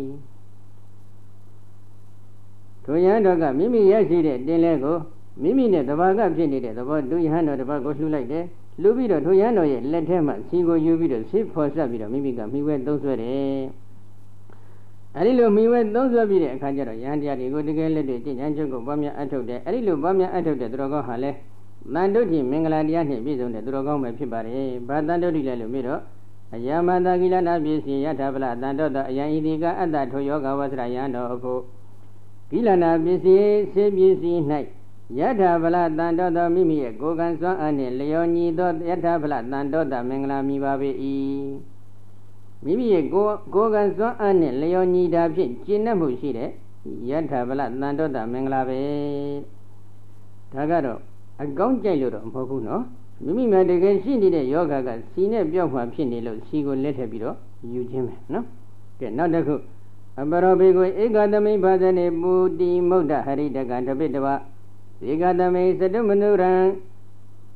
ထိုယဟန်တော်ကမိမိရရှိတဲ့တင်လဲကိုမိမိနဲ့တဘာကဖြစ်နေတဲ့သဘောတူယဟန်တော်တစ်ပါးကိုလှူလိုက်တယ်လှူပြီးတော့ထိုယဟန်တော်ရဲ့လက်ထဲမှာစီကိုယူပြီးတော့ဆေးဖော်ဆက်ပြီးတော့မိမိကမိဝဲသုံးဆွဲတယ်အဲဒီလိုမိဝဲသုံးဆွဲပြီးတဲ့အခါကျတော့ယဟန်တရားတွေကိုတကယ်လက်တွေ့ကြည်ကြံကြုတ်ကိုဗာမြအထုတ်တယ်အဲဒီလိုဗာမြအထုတ်တဲ့သူတော်ကောင်းဟာလဲတန်တုတိမင်္ဂလာတရားနှင့်ပြည့်စုံတဲ့သူတော်ကောင်းပဲဖြစ်ပါတယ်။ဘာတန်တုတိလဲလို့မေးတော့အယမတကိလနာပစ္စည်းယထာပလတန်တောတအယံဣတိကအတ္တထိုယောဂဝဆရယံတော်အဖို့ကိလနာပစ္စည်းစေပစ္စည်း၌ယထာပလတန်တောတမိမိရဲ့ကိုယ်ကံစွမ်းအားနှင့်လျော်ညီသောယထာပလတန်တောတမင်္ဂလာမြည်ပါပေ၏မိမိရဲ့ကိုယ်ကံစွမ်းအားနှင့်လျော်ညီတာဖြင့်ကျင့်တတ်မှုရှိတဲ့ယထာပလတန်တောတမင်္ဂလာပဲဒါကတော့အကောင်းကြိုက်လို့တော့မဟုတ်ဘူးနော်မိမိမှတကယ်ရှိနေတဲ့ယောဂကစီနဲ့ပြောက်မှဖြစ်နေလို့စီကိုလက်ထပ်ပြီးတော့ယူခြင်းပဲနော်ကဲနောက်တစ်ခုအပရောဘေကိုဧကသမိဘာဇနေပူတိမုဒ္ဒဟရိတကံတပိတဝဧကသမိသတုမနုရံ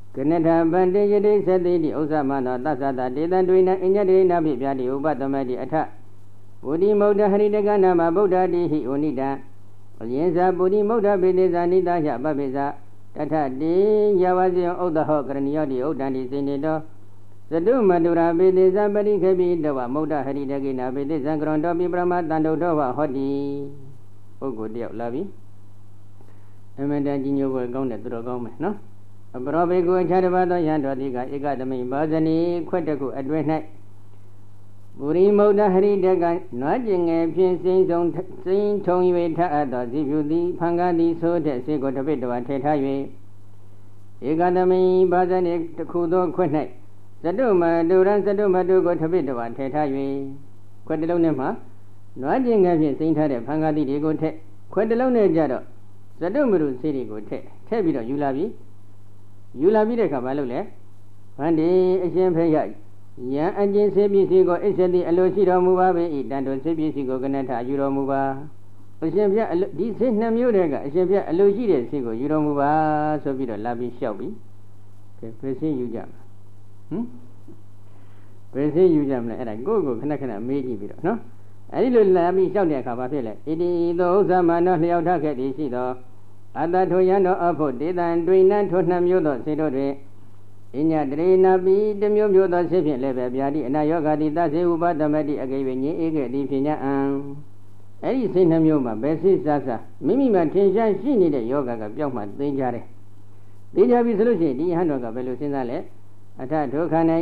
ကနထဗန္တေယတိသတိတိဥစ္စာမနောသသတဒေတံဒွေနအညတေနပိပြတိဥပသမတိအထဗုဒ္ဓမௌဒဟရိတကနာမဗုဒ္ဓတိဟိဩနိတံအရင်စာဗုဒ္ဓမௌဒပိသေဇာနိတယပပိဇာတထတိယဝဇယဥဒ္ဒဟောကရဏီယောတိဥဒ္ဒန္တိစေနေတောသတုမတုရာပိသေဇပရိခေပိတဝမௌဒဟရိတကိနာပိသေဇံကရွန်တောပိပရမတန္တုတောဝဟောတိပုဂ္ဂိုလ်တယောက်လာပြီအမတန်ကြီးညိုပွဲကောင်းတဲ့သူတော်ကောင်းမယ်နော်အပရောဘေကုအခြားတစ်ပါးသောယံတော်တိကဧကသမိဘာဇနီခွက်တခုအတွင်း၌ပုရိမௌဒဟရိတကနွားကျင်ငယ်ဖြင့်စိမ့်ထုံ၍ထအပ်သောဇိဖြူသည်ဖန်ကားသည်ဆိုတဲ့စေကိုတပိတဝါထဲထား၍ဧကသမိဘာဇနီတစ်ခုသောခွက်၌သတုမတုရံသတုမတုကိုတပိတဝါထဲထား၍ခွက်တစ်လုံးနဲ့မှနွားကျင်ငယ်ဖြင့်စိမ့်ထားတဲ့ဖန်ကားသည်တွေကိုထက်ခွက်တစ်လုံးနဲ့ကြတော့သတုမတုစေတွေကိုထည့်ပြီးတော့ယူလာပြီးတဲ့အခါဘာလုပ်လဲဗန္ဒီအရှင်ဖေရယံအကျဉ်စေပစ္စည်းကိုအစ္ဆတိအလိုရှိတော်မူပါပေ၏တန်တော်စေပစ္စည်းကိုကနထယူတော်မူပါအရှင်ဖေဒီစေနှစ်မျိုးတည်းကအရှင်ဖေအလိုရှိတဲ့စေကိုယူတော်မူပါဆိုပြီးတော့လာပြီးလျှောက်ပြီးကဲဘယ်စေယူကြမလဲဘယ်စေယူကြမလဲအဲ့ဒါကိုယ့်ကိုခဏခဏမေးကြည့်ပြီးတော့နော်အဲ့ဒီလိုလာပြီးလျှောက်တဲ့အခါဘာဖြစ်လဲဣတိသောဥစ္စာမနောလျှောက်ထခဲ့သည်ရှိသောအတ္တထိုယံတော်အဖို့ဒေသံတွင်နှံထိုနှစ်မျိုးသောစေတို့တွင်အညတရေနာပိတမျိုးမျိုးသောစေဖြင့်လည်းပဲဗျာတိအနာယောဂတိသစေဥပသမတိအကိဝေညင်ဧကတိဖြစ်냐အံအဲ့ဒီစေနှစ်မျိုးမှာဘယ်စိစားစားမိမိမှာထင်ရှားရှိနေတဲ့ယောဂကပျောက်မှသိကြတယ်သိကြပြီဆိုလို့ရှိရင်ဒီဟန်တော်ကဘယ်လိုစဉ်းစားလဲအထဒုက္ခ၌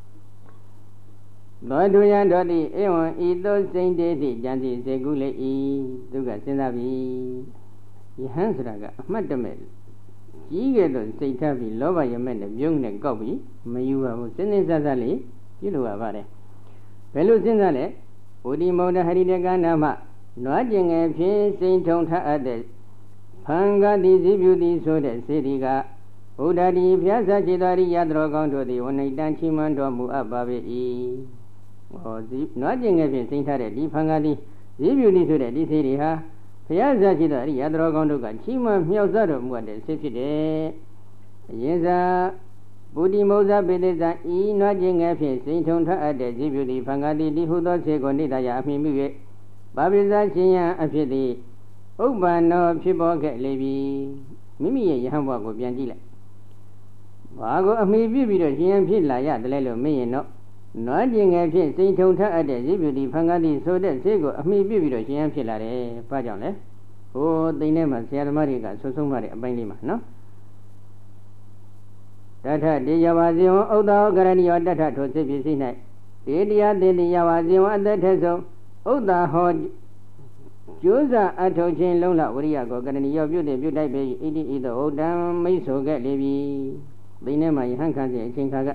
သောတုယံတော်တိဧဝံဤသို့စိမ့်တေတိကြံစီစေကုလေဤသူကစဉ်းစားပြီယဟန်ဆိုတာကအမှတ်တမဲ့ကြီးကဲ့သို့စိတ်ထားပြီးလောဘရမဲ့နဲ့ပြုံးနဲ့ကောက်ပြီးမယူပါဘူးစဉ်းစဉ်းစားစားလေးပြုလို့ရပါတယ်ဘယ်လိုစဉ်းစားလဲဝိတိမௌဒဟရိတကနာမနွားကျင်ငယ်ဖြင့်စိန်ထုံထအပ်တဲ့ဖန်ကားသည်ဇိပြုသည်ဆိုတဲ့စေတီကဘုဒ္ဓတိဖျားစာจิตတော်ရတော်ကောင်းတို့သည်ဝဏိတံချီးမွမ်းတော်မူအပ်ပါပေ၏ဟောနွားကျင်ငယ်ဖြင့်စိန်ထားတဲ့ဒီဖန်ကားသည်ဇိပြုသည်ဆိုတဲ့ဒီစေတီဟာဘုရားဇာရှိသောအရိယတော်ကောင်းတို့ကချီးမွမ်းမြောက်စားတော်မူတဲ့ဆေးဖြစ်တယ်အရင်စားဗုဒ္ဓမௌဇပေတိဇံဤနွားကျင်ငယ်ဖြင့်စိန်ထုံထအပ်တဲ့ဇိပြုသည်ဖန်ကားသည်ဒီဟုသောဆေကိုနိဒယာအမိမှု၍ဘာပိဇာရှင်ယံအဖြစ်သည်ဥပ္ပန္နောဖြစ်ပေါ်ခဲ့လေပြီမိမိရဲ့ယဟန်ဘဝကိုပြန်ကြည့်လိုက်ဘာကိုအမိပြုပြီးတော့ရှင်ယံဖြစ်လာရတယ်လဲလို့မင်းရင်တော့နွားကျင်ငယ်ဖြင့်စိန်ထုံထအပ်တဲ့ဇိပြုသည်ဖန်ကားသည်ဆိုတဲ့ဆေကိုအမိပြုပြီးတော့ရှင်ယံဖြစ်လာတယ်ဘာကြောင့်လဲဟိုသိနေမှာဆရာသမားတွေကဆွဆုံးမတဲ့အပိုင်းလေးမှာနော်တထတေယဝါဇေဝဥဒ္ဒောကရဏီယောတထထိုစိပစ္စည်း၌တေတရားတေယဝါဇေဝအသက်ထဆုံးဥဒ္ဒါဟောကျိုးစားအထောက်ချင်းလုံးလဝရိယကိုကရဏီယောပြုတဲ့ပြုတိုက်ပေဣတိဣသောဥဒ္ဒံမိတ်ဆိုခဲ့လေပြီသိနေမှာယဟန်ခံစဉ်အချိန်ခါက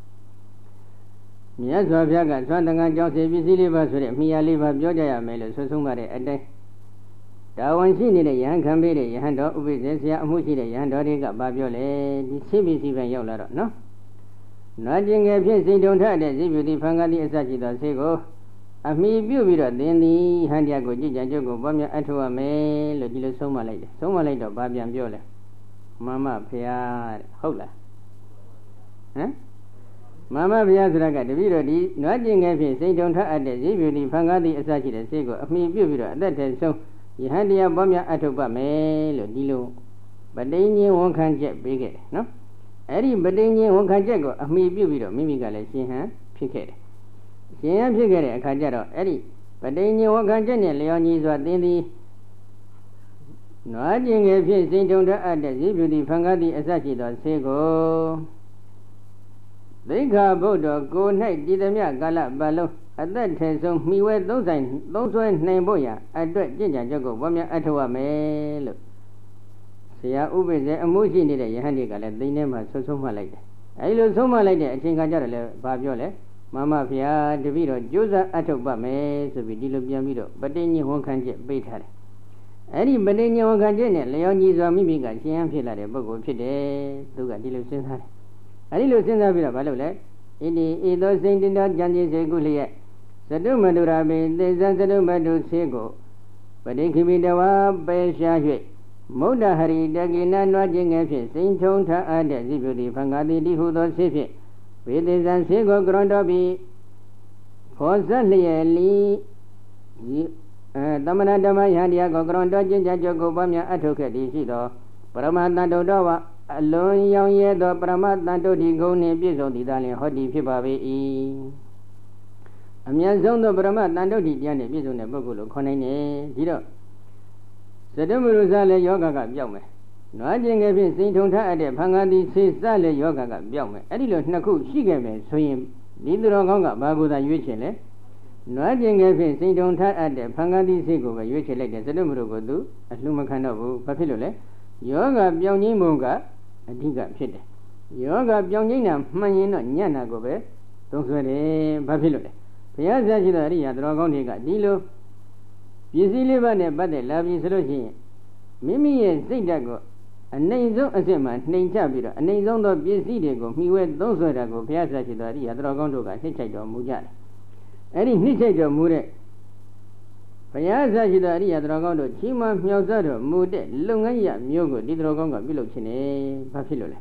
မြတ်စွာဘုရားကသွန်တန်ကကြောင့်စေပစ္စည်းလေးပါဆိုတဲ့အမိယာလေးပါပြောကြရမယ်လို့ဆွဆုံးပါတဲ့အတိုင်းတာဝန်ရှိနေတဲ့ယဟန်ခံပေးတဲ့ယဟန်တော်ဥပိ္ပဇေဆရာအမှုရှိတဲ့ယဟန်တော်တွေကဘာပြောလဲဒီစေပစ္စည်းပဲရောက်လာတော့နော်နွားကျင်ငယ်ဖြင့်စိတ်တုံထတဲ့ဇိပြုတိဖန်ကားတိအစရှိသောဆေကိုအမိပြုပြီးတော့သင်သည်ဟန်တရားကိုကြည်ကြံကြုတ်ကိုပွားများအထောက်ရမယ်လို့ဒီလိုဆုံးမလိုက်တယ်ဆုံးမလိုက်တော့ဘာပြန်ပြောလဲမမဖရာတဲ့ဟုတ်လားဟမ်မမဘုရားဆိုတာကတပည့်တော်ဒီနွားကျင်ငယ်ဖြင့်စိတ်တုံထအပ်တဲ့ဇိပြုတိဖန်ကားတိအစရှိတဲ့ဆေကိုအမိပြုပြီးတော့အသက်ထဲဆုံးယဟန်တရားပွားများအထောက်ပါမယ်လို့ဒီလိုပဋိဉ္ဇဉ်ဝန်ခံချက်ပေးခဲ့တယ်နော်အဲ့ဒီပဋိဉ္ဇဉ်ဝန်ခံချက်ကိုအမိပြုပြီးတော့မိမိကလည်းရှင်ဟန်ဖြစ်ခဲ့တယ်ရှင်ဟန်ဖြစ်ခဲ့တဲ့အခါကျတော့အဲ့ဒီပဋိဉ္ဇဉ်ဝန်ခံချက်နဲ့လျော်ညီစွာသင်သည်နွားကျင်ငယ်ဖြင့်စိတ်တုံထအပ်တဲ့ဇိပြုတိဖန်ကားတိအစရှိသောဆေကိုသိက္ခာဘုဒ္ဓကို၌တည်သည်မြကာလပတ်လုံးအသက်ထဲဆုံးမိဝဲသုံးဆွဲနိုင်ဖို့ရအတွက်ကြင်ကြံကြုတ်ကိုဘာများအထောက်ရမယ်လို့ဆရာဥပိ္ပဇေအမှုရှိနေတဲ့ယဟန်တွေကလည်းသိနေမှာဆုံးမလိုက်တယ်အဲဒီလိုဆုံးမလိုက်တဲ့အချိန်ခါကျတော့လည်းဘာပြောလဲမမဖျားတပည့်တော်ကြိုးစားအထောက်ပါမယ်ဆိုပြီးဒီလိုပြန်ပြီးတော့ပဋိဉ္ဇဉ်ဝန်ခံချက်ပေးထားတယ်အဲဒီပဋိဉ္ဇဉ်ဝန်ခံချက်နဲ့လျော်ညီစွာမိမိကရှင်ဟန်ဖြစ်လာတဲ့ပုဂ္ဂိုလ်ဖြစ်တယ်သူကဒီလိုစဉ်းစားတယ်အဲဒီလိုစဉ်းစားပြီးတော့ဘာလုပ်လဲဣတိဤသောစိန်တင်တော်ကြံစည်စေကုလျက်သတုမတုရာပိသေဇံသတုမတုဆေကိုပဋိခိမိတဝါပေရှား၍မုဒ္ဒဟရိတကိနနွားခြင်းငယ်ဖြင့်စိန်ထုံထအပ်တဲ့ဇိပုတိဖန်ကာတိတိဟုသောဆေးဖြင့်ဝေသေဇံဆေးကိုကရွန်တော်ပြီးဖောဇက်လျက်လီသမဏဓမ္မယဟန်တရားကိုကရွန်တော်ကျင့်ကြံကြုတ်ကိုပွားများအထုတ်ခဲ့သည်ရှိသောပရမတန်တုတော်ဝအလွန်ရောင်ရဲသောပရမတန်တုဒီဂုဏ်နှင့်ပြည့်စုံသည်သာလျှင်ဟောဒီဖြစ်ပါပေ၏အမြတ်ဆုံးသောပရမတန်တုဒီတရားနှင့်ပြည့်စုံတဲ့ပုဂ္ဂိုလ်ကိုခေါ်နိုင်တယ်ဒီတော့သတ္တမရုဇလည်းယောဂကပြောက်မယ်နွားကျင်ငယ်ဖြင့်စိန်ထုံထအပ်တဲ့ဖန်ကားသည်ဆေးစလည်းယောဂကပြောက်မယ်အဲ့ဒီလိုနှစ်ခုရှိခဲ့မယ်ဆိုရင်ဒီသူတော်ကောင်းကဘာကိုသာရွေးချယ်လဲနွားကျင်ငယ်ဖြင့်စိန်ထုံထအပ်တဲ့ဖန်ကားသည်ဆေးကိုပဲရွေးချယ်လိုက်တယ်သတ္တမရုကိုသူအလှမခံတော့ဘူးဘာဖြစ်လို့လဲယောဂပြောင်းခြင်းမုံကအဓိကဖြစ်တယ်ယောဂပြောင်းခြင်းနာမှန်ရင်တော့ညံ့တာကိုပဲသုံးဆွဲတယ်ဘာဖြစ်လို့လဲဘုရားဆရာရှိသောအရိယာတော်ကောင်းတွေကဒီလိုပစ္စည်းလေးပါးနဲ့ပတ်သက်လာပြီဆိုလို့ရှိရင်မိမိရဲ့စိတ်ဓာတ်ကိုအနိုင်ဆုံးအစစ်မှနှိမ်ချပြီးတော့အနိုင်ဆုံးသောပစ္စည်းတွေကိုမှီဝဲသုံးဆွဲတာကိုဘုရားဆရာရှိသောအရိယာတော်ကောင်းတို့ကနှိမ့်ချိုက်တော်မူကြတယ်အဲ့ဒီနှိမ့်ချိုက်တော်မူတဲ့ဘုရားဆရာရှိသောအရိယာတော်ကောင်းတို့ချီးမွမ်းမြောက်စားတော်မူတဲ့လုပ်ငန်းရမျိုးကိုဒီတော်ကောင်းကပြုလုပ်ခြင်းနဲ့ဘာဖြစ်လို့လဲ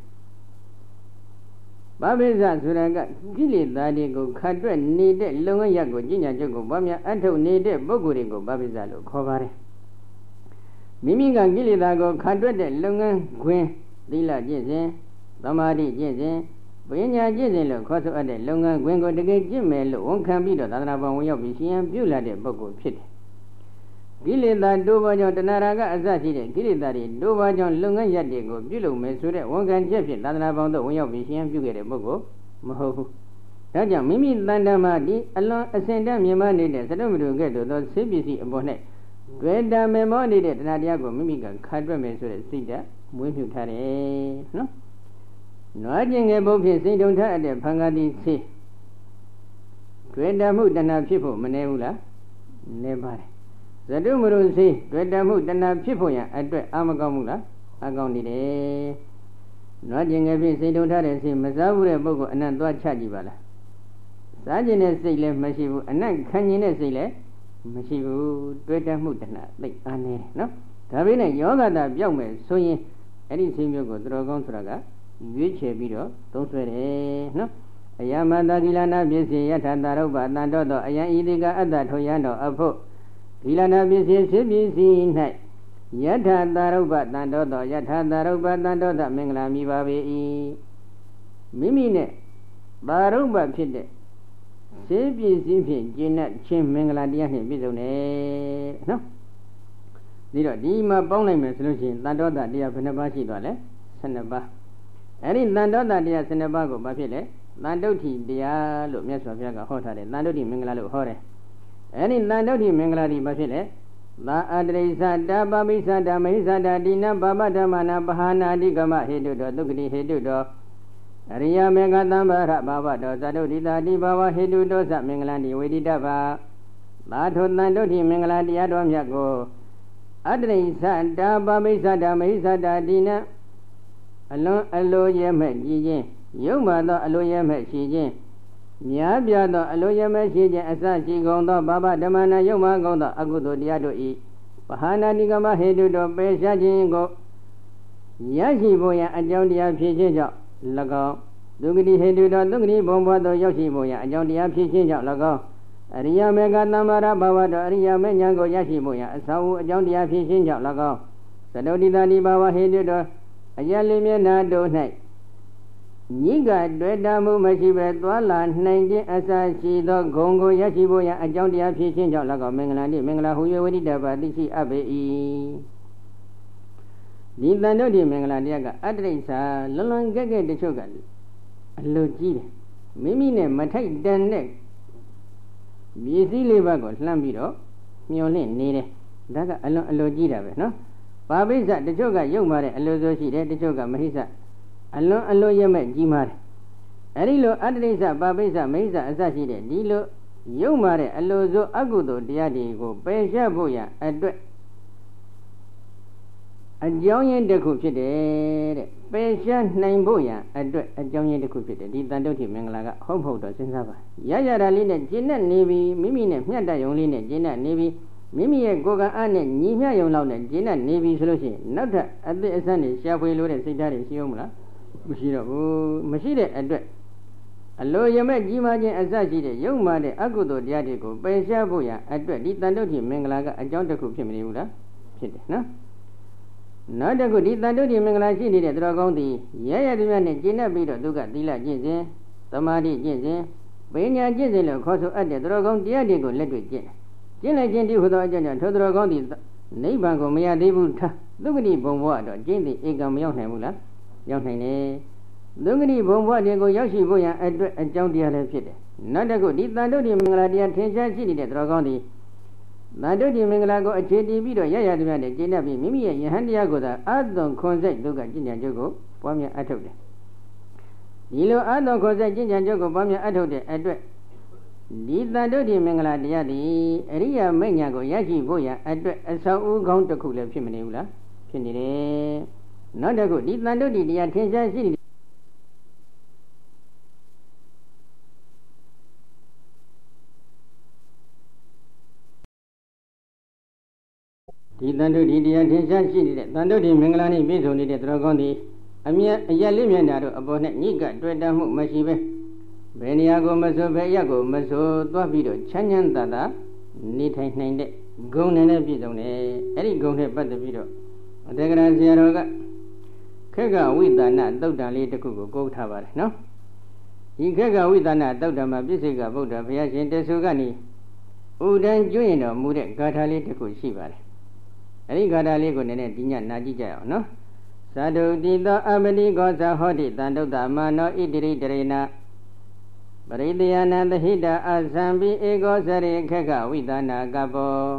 ဘာပိစဆိုတာကကိလေသာတွေကိုခတ်တွက်နေတဲ့လုပ်ငန်းရကိုကျင့်ကြံကြုတ်ကိုဘာများအထုတ်နေတဲ့ပုဂ္ဂိုလ်တွေကိုဘာပိစလို့ခေါ်ပါတယ်မိမိကကိလေသာကိုခတ်တွက်တဲ့လုပ်ငန်းခွင်သီလကျင့်စဉ်သမာဓိကျင့်စဉ်ပညာကျင့်စဉ်လို့ခေါ်ဆိုအပ်တဲ့လုပ်ငန်းခွင်ကိုတကယ်ကျင့်မယ်လို့ဝန်ခံပြီးတော့သာသနာ့ဘောင်ဝင်ရောက်ပြီးရှင်ရန်ပြုလာတဲ့ပုဂ္ဂိုလ်ဖြစ်တယ်ကိလေသာတိုးပါကြောင့်တဏှာရာကအစရှိတဲ့ကိလေသာတွေတိုးပါကြောင့်လုပ်ငန်းရပ်တွေကိုပြုလုပ်မယ်ဆိုတဲ့ဝန်ခံချက်ဖြင့်သာသနာ့ဘောင်သို့ဝင်ရောက်ပြီးရှင်ရန်ပြုခဲ့တဲ့ပုဂ္ဂိုလ်မဟုတ်ဘူး။ဒါကြောင့်မိမိတန်တမှာဒီအလွန်အစင်တတ်မြင်မနေတဲ့သတ္တမတုကဲ့သို့သောစိတ်ပစ္စည်းအပေါ်၌တွေ့တာမေမောနေတဲ့တရားတရားကိုမိမိကခါတွက်မယ်ဆိုတဲ့စိတ်ဓာတ်မွေးမြူထားတယ်နော်။နွားကျင်ငယ်ဘုတ်ဖြင့်စိတ်တုံထားအပ်တဲ့ဖန်ကားသည်စေတွေ့တာမှုတဏှာဖြစ်ဖို့မနေဘူးလား။နေပါတယ်။သတ္တမရုစေတွေ့တာမှုတဏှာဖြစ်ဖို့ရန်အတွက်အာမကောင်းမှုလားအကောင်းနေတယ်။နွားကျင်ငယ်ဖြင့်စိတ်တုံထားတဲ့စိတ်မစားဘူးတဲ့ပုဂ္ဂိုလ်အနံ့သွားချကြည့်ပါလား။စားခြင်းတဲ့စိတ်လည်းမရှိဘူးအနံ့ခံခြင်းတဲ့စိတ်လည်းမရှိဘူးတွေ့တတ်မှုတဏှာသိအားနေနော်ဒါပေမဲ့ယောဂတာပြောက်မယ်ဆိုရင်အဲ့ဒီစိတ်မျိုးကိုသတော်ကောင်းဆိုတာကရွေးချယ်ပြီးတော့သုံးဆွဲတယ်နော်အယမတာကိလနာပစ္စည်းယထာတာရုပ္ပတန်တော်သောအယံဤတိကအတ္တထောရန်တော်အဖို့ကိလနာပစ္စည်းဖြစ်ပစ္စည်း၌ယထာတာရုပ္ပတန်တော်သောယထာတာရုပ္ပတန်တော်သောမင်္ဂလာမိပါပေ၏မိမိနဲ့တာရုပ္ပဖြစ်တဲ့စေပစ္စည်းဖြင့်ကျင့်ခြင်းမင်္ဂလာတရားနှင့်ပြည့်စုံတယ်နော်ဒီတော့ဒီမှာပေါင်းလိုက်မယ်ဆိုလို့ရှိရင်တန်တောတတရားဘယ်နှပါးရှိသွားလဲ12ပါးအဲ့ဒီတန်တောတတရား12ပါးကိုဘာဖြစ်လဲတန်တုဋ္ဌိတရားလို့မြတ်စွာဘုရားကဟောထားတယ်တန်တုဋ္ဌိမင်္ဂလာလို့ဟောတယ်အဲ့ဒီတန်တုဋ္ဌိမင်္ဂလာဒီဘာဖြစ်လဲသာအတရိသတာပပိသတာမဟိသတာဒီနဘာပဓမ္မနာပဟာနာတိကမဟေတုတောသုက္တိဟေတုတောအရိယမေဃသံဘာရဘာဝတောသတုဒိတာတိဘာဝဟေတုတောသမင်္ဂလာတိဝေဒိတဘာသာထုတန်တုဋ္ဌိမင်္ဂလာတရားတော်မြတ်ကိုအတ္တရိသတာပပိသတာမဟိသတာဒီနအလွန်အလိုရဲမဲ့ကြည်ခြင်းယုံမှသောအလိုရဲမဲ့ရှိခြင်းများပြားသောအလိုရဲမဲ့ရှိခြင်းအစရှိကုန်သောဘာဝဓမ္မနာယုံမှကုန်သောအကုသိုလ်တရားတို့ဤပဟာနာတိကမဟေတုတောပယ်ရှားခြင်းကိုရရှိဖို့ရန်အကြောင်းတရားဖြစ်ခြင်းကြောင့်၎င်းဒုက္ခတိဟေတုတော်ဒုက္ခတိဘုံဘောသောရောက်ရှိဖို့ရန်အကြောင်းတရားဖြစ်ခြင်းကြောင့်၎င်းအရိယမေဃသမ္မာရဘဝတော်အရိယမေဉာဏ်ကိုရရှိဖို့ရန်အဆောက်အဦအကြောင်းတရားဖြစ်ခြင်းကြောင့်၎င်းသတုတိတာတိဘဝဟေတုတော်အယလိမျက်နာတို့၌ညိကတွေ့တာမှုမရှိဘဲသွားလာနိုင်ခြင်းအစရှိသောဂုဏ်ကိုရရှိဖို့ရန်အကြောင်းတရားဖြစ်ခြင်းကြောင့်၎င်းမင်္ဂလာတိမင်္ဂလာဟူ၍ဝိတ္တပါသိရှိအပ်ပေ၏ဒီတန်တုဋ္ဌိမင်္ဂလာတရားကအတ္တရိစ္ဆာလွန်လွန်ကဲကဲတချို့ကအလိုကြီးတယ်မိမိနဲ့မထိုက်တန်တဲ့မြည်စည်းလေးပါးကိုလှမ်းပြီးတော့မျောလင့်နေတယ်ဒါကအလွန်အလိုကြီးတာပဲနော်ပါပိစ္ဆတချို့ကယုံမာတဲ့အလိုဆိုရှိတယ်တချို့ကမဟိစ္ဆအလွန်အလိုရမဲ့ကြီးမားတယ်အဲဒီလိုအတ္တရိစ္ဆပါပိစ္ဆမဟိစ္ဆအစရှိတဲ့ဒီလိုယုံမာတဲ့အလိုဆိုအကုသိုလ်တရားတွေကိုပယ်ရှားဖို့ရအတွက်အကြောင်းရင်းတစ်ခုဖြစ်တယ်တဲ့ပယ်ရှားနိုင်ဖို့ရန်အတွက်အကြောင်းရင်းတစ်ခုဖြစ်တယ်ဒီတန်တုဋ္ဌိမင်္ဂလာကဟုတ်ဖို့တော့စဉ်းစားပါရရတာလေးနဲ့ကျင့်တတ်နေပြီမိမိနဲ့မျှတယုံလေးနဲ့ကျင့်တတ်နေပြီမိမိရဲ့ကိုယ်ကအားနဲ့ညီမျှရုံလောက်နဲ့ကျင့်တဲ့နေပြီဆိုလို့ရှိရင်နောက်ထပ်အသည့်အဆန်းတွေရှားဖွေလို့တဲ့စိတ်ဓာတ်တွေရှိအောင်မလားမရှိတော့ဘူးမရှိတဲ့အတွက်အလိုရမဲ့ကြီးမားခြင်းအစရှိတဲ့ယုံမှတဲ့အကုသိုလ်တရားတွေကိုပယ်ရှားဖို့ရအတွက်ဒီတန်တုဋ္ဌိမင်္ဂလာကအကြောင်းတစ်ခုဖြစ်မနေဘူးလားဖြစ်တယ်နော်နောက်တစ်ခုဒီတန်တုဋ္ဌိမင်္ဂလာရှိနေတဲ့သူတော်ကောင်းသည်ရရသည်များနဲ့ကျင့်တတ်ပြီးတော့သူကသီလကျင့်စဉ်သမာဓိကျင့်စဉ်ပညာကျင့်စဉ်လို့ခေါ်ဆိုအပ်တဲ့သူတော်ကောင်းတရားတွေကိုလက်တွေ့ကျင့်လိုက်ခြင်းဒီဟုသောအကြောင်းကြောင့်ထိုသူတော်ကောင်းသည်နိဗ္ဗာန်ကိုမရသေးဘူးထားသုဂတိဘုံဘဝတော့ကျင့်သည်ဧကံမရောက်နိုင်ဘူးလားရောက်နိုင်တယ်သုဂတိဘုံဘဝတွေကိုရောက်ရှိဖို့ရန်အတွက်အကြောင်းတရားလည်းဖြစ်တယ်နောက်တစ်ခုဒီတန်တုဋ္ဌိမင်္ဂလာတရားထင်ရှားရှိနေတဲ့သူတော်ကောင်းသည်တန်တုဋ္ဌိမင်္ဂလာကိုအခြေတည်ပြီးတော့ရရသည်များနဲ့ကျင့်တတ်ပြီးမိမိရဲ့ယဟန်တရားကိုသာအာသွန်ခွန်စိတ်တို့ကကျင့်ကြံကြုတ်ကိုပွားများအထုတ်တယ်ဒီလိုအာသွန်ခွန်စိတ်ကျင့်ကြံကြုတ်ကိုပွားများအထုတ်တဲ့အတွက်ဒီတန်တုဋ္ဌိမင်္ဂလာတရားသည်အရိယာမိတ်ညာကိုရရှိဖို့ရန်အတွက်အဆောက်အဦကောင်းတစ်ခုလည်းဖြစ်မနေဘူးလားဖြစ်နေတယ်နောက်တစ်ခုဒီတန်တုဋ္ဌိတရားထင်ရှားရှိနေဒီတန်တုဋ္ဌိတရားထင်ရှားရှိနေတဲ့တန်တုဋ္ဌိမင်္ဂလာနှင့်ပြည့်စုံနေတဲ့သူတော်ကောင်းသည်အမြတ်အရက်လေးမျက်နှာတို့အပေါ်၌ညိကတွေ့တမှုမရှိပဲဘယ်နေရာကိုမဆိုဘယ်ရက်ကိုမဆိုသွားပြီးတော့ချမ်းချမ်းသာသာနေထိုင်နိုင်တဲ့ဂုဏ်နဲ့ပြည့်စုံတယ်အဲ့ဒီဂုဏ်နဲ့ပတ်သက်ပြီးတော့အတေကရာဆရာတော်ကခေကဝိသနာသုတ်တံလေးတစ်ခုကိုကိုးထားပါတယ်နော်ဒီခေကဝိသနာသုတ်တံမှာပြည့်စုံကဗုဒ္ဓဘုရားရှင်တဆူကနေဥဒံကျွရင်တော်မူတဲ့ဂါထာလေးတစ်ခုရှိပါတယ်အဲ့ဒီဂါထာလေးကိုနည်းနည်းဒီညနာကြည့်ကြရအောင်နော်သာဓုတိသောအပတိကောဇာဟောတိတန်တုတ္တမနောဣတိရိတရေနာပရိတယနာသဟိတအသံပိဧကောစရိခေကဝိသနာကပော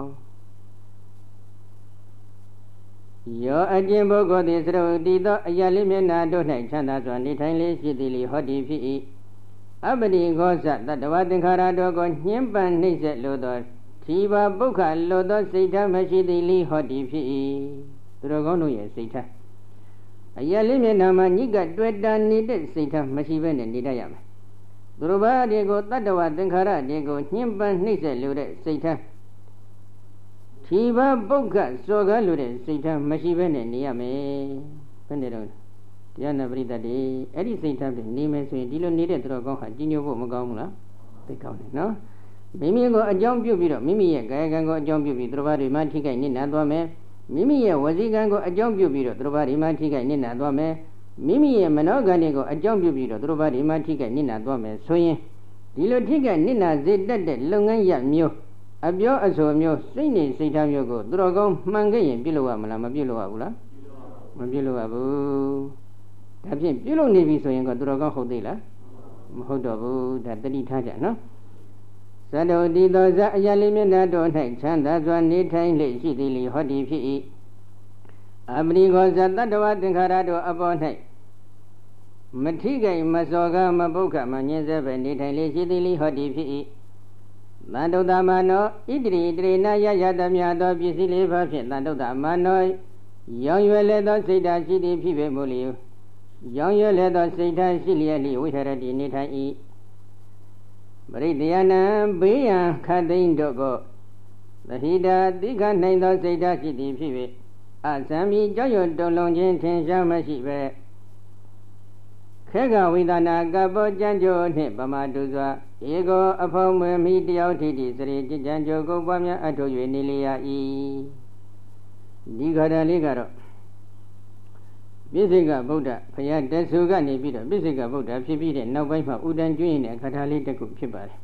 ယောအကျင့်ပုဂ္ဂိုလ်သည်သရုပ်တည်သောအရာလေးမျက်နာတို့၌ချမ်းသာစွာနေထိုင်လေးရှိသည်လေဟောတိဖြစ်၏အပတိခောဇတတ္တဝသင်္ခါရတို့ကိုညှင်းပန်းနှိမ့်ဆက်လိုသောဒီပါပုခလိုသောစိတ်ဓာတ်မရှိသည်လေဟောတိဖြစ်၏သူတော်ကောင်းတို့ရဲ့စိတ်ဓာတ်အရာလေးမျက်နာမှာညိကတွေ့တာနေတဲ့စိတ်ဓာတ်မရှိဘဲနဲ့နေတတ်ရမယ်သူတို့ဘာတွေကိုတတ္တဝသင်္ခါရတွေကိုညှင်းပန်းနှိမ့်ဆက်လိုတဲ့စိတ်ဓာတ်ဒီဘာပုခစော်ကားလိုတဲ့စိတ်ဓာတ်မရှိဘဲနဲ့နေရမယ်ဘယ်နဲ့တော့တရားနာပရိသတ်တွေအဲ့ဒီစိတ်ဓာတ်တွေနေမယ်ဆိုရင်ဒီလိုနေတဲ့သူတော်ကောင်းဟာကြီးညိုဖို့မကောင်းဘူးလားသိကောင်းတယ်နော်မိမိကိုအကြောင်းပြုပြီးတော့မိမိရဲ့ကာယကံကိုအကြောင်းပြုပြီးသူတော်ဘာတွေမှထိခိုက်နေနာသွားမယ်မိမိရဲ့ဝစီကံကိုအကြောင်းပြုပြီးတော့သူတော်ဘာတွေမှထိခိုက်နေနာသွားမယ်မိမိရဲ့မနောကံတွေကိုအကြောင်းပြုပြီးတော့သူတော်ဘာတွေမှထိခိုက်နေနာသွားမယ်ဆိုရင်ဒီလိုထိခိုက်နေနာစေတတ်တဲ့လုပ်ငန်းရမျိုးအပြောအဆိုမျိုးစိတ်နေစိတ်ထားမျိုးကိုသူတော်ကောင်းမှန်ခဲ့ရင်ပြုလုပ်ရမလားမပြုလုပ်ရဘူးလားမပြုလုပ်ရဘူးဒါဖြင့်ပြုလုပ်နေပြီဆိုရင်ကသူတော်ကောင်းဟုတ်သေးလားမဟုတ်တော့ဘူးဒါတတိထားကြနော်သတ္တဝတိသောဇအရာလေးမျက်နှာတော်၌ချမ်းသာစွာနေထိုင်လေရှိသည်လေဟောတိဖြစ်၏အပရိခောဇတတ္တဝသင်္ခါရတို့အပေါ်၌မထိခိုက်မစော်ကားမပုခမညင်းစေပဲနေထိုင်လေရှိသည်လေဟောတိဖြစ်၏တန်တုတ္တမနောဣတိရိတရေနာယယတမြသောပစ္စည်းလေးပါးဖြင့်တန်တုတ္တမနောရောင်ရွယ်လေသောစိတ်ဓာတ်ရှိသည်ဖြစ်ပေမို့လျောရောင်ရွယ်လေသောစိတ်ဓာတ်ရှိလျက်ဝိထရတိနေထိုင်၏ပရိတယနာဘေးရန်ခတ်သိမ်းတို့ကိုသဟိတာတိခနိုင်သောစိတ်ဓာတ်ရှိသည်ဖြစ်၍အသံမီကြောက်ရွံ့တုန်လှုံခြင်းထင်ရှားမရှိပဲခေကဝိသနာကပောကြံကြိုနှင့်ပမာတုစွာဧကောအဖုံးမွေမိတယောက်ထိတိစရိကြကြံကြိုကိုပွားများအထုတ်၍နေလျာ၏ဒီခါတလေးကတော့ပြစ္ဆေကဗုဒ္ဓဘုရားတဆူကနေပြီးတော့ပြစ္ဆေကဗုဒ္ဓဖြစ်ပြီးတဲ့နောက်ပိုင်းမှာဥဒံကျွင်းတဲ့ခါထားလေးတစ်ခုဖြစ်ပါတယ်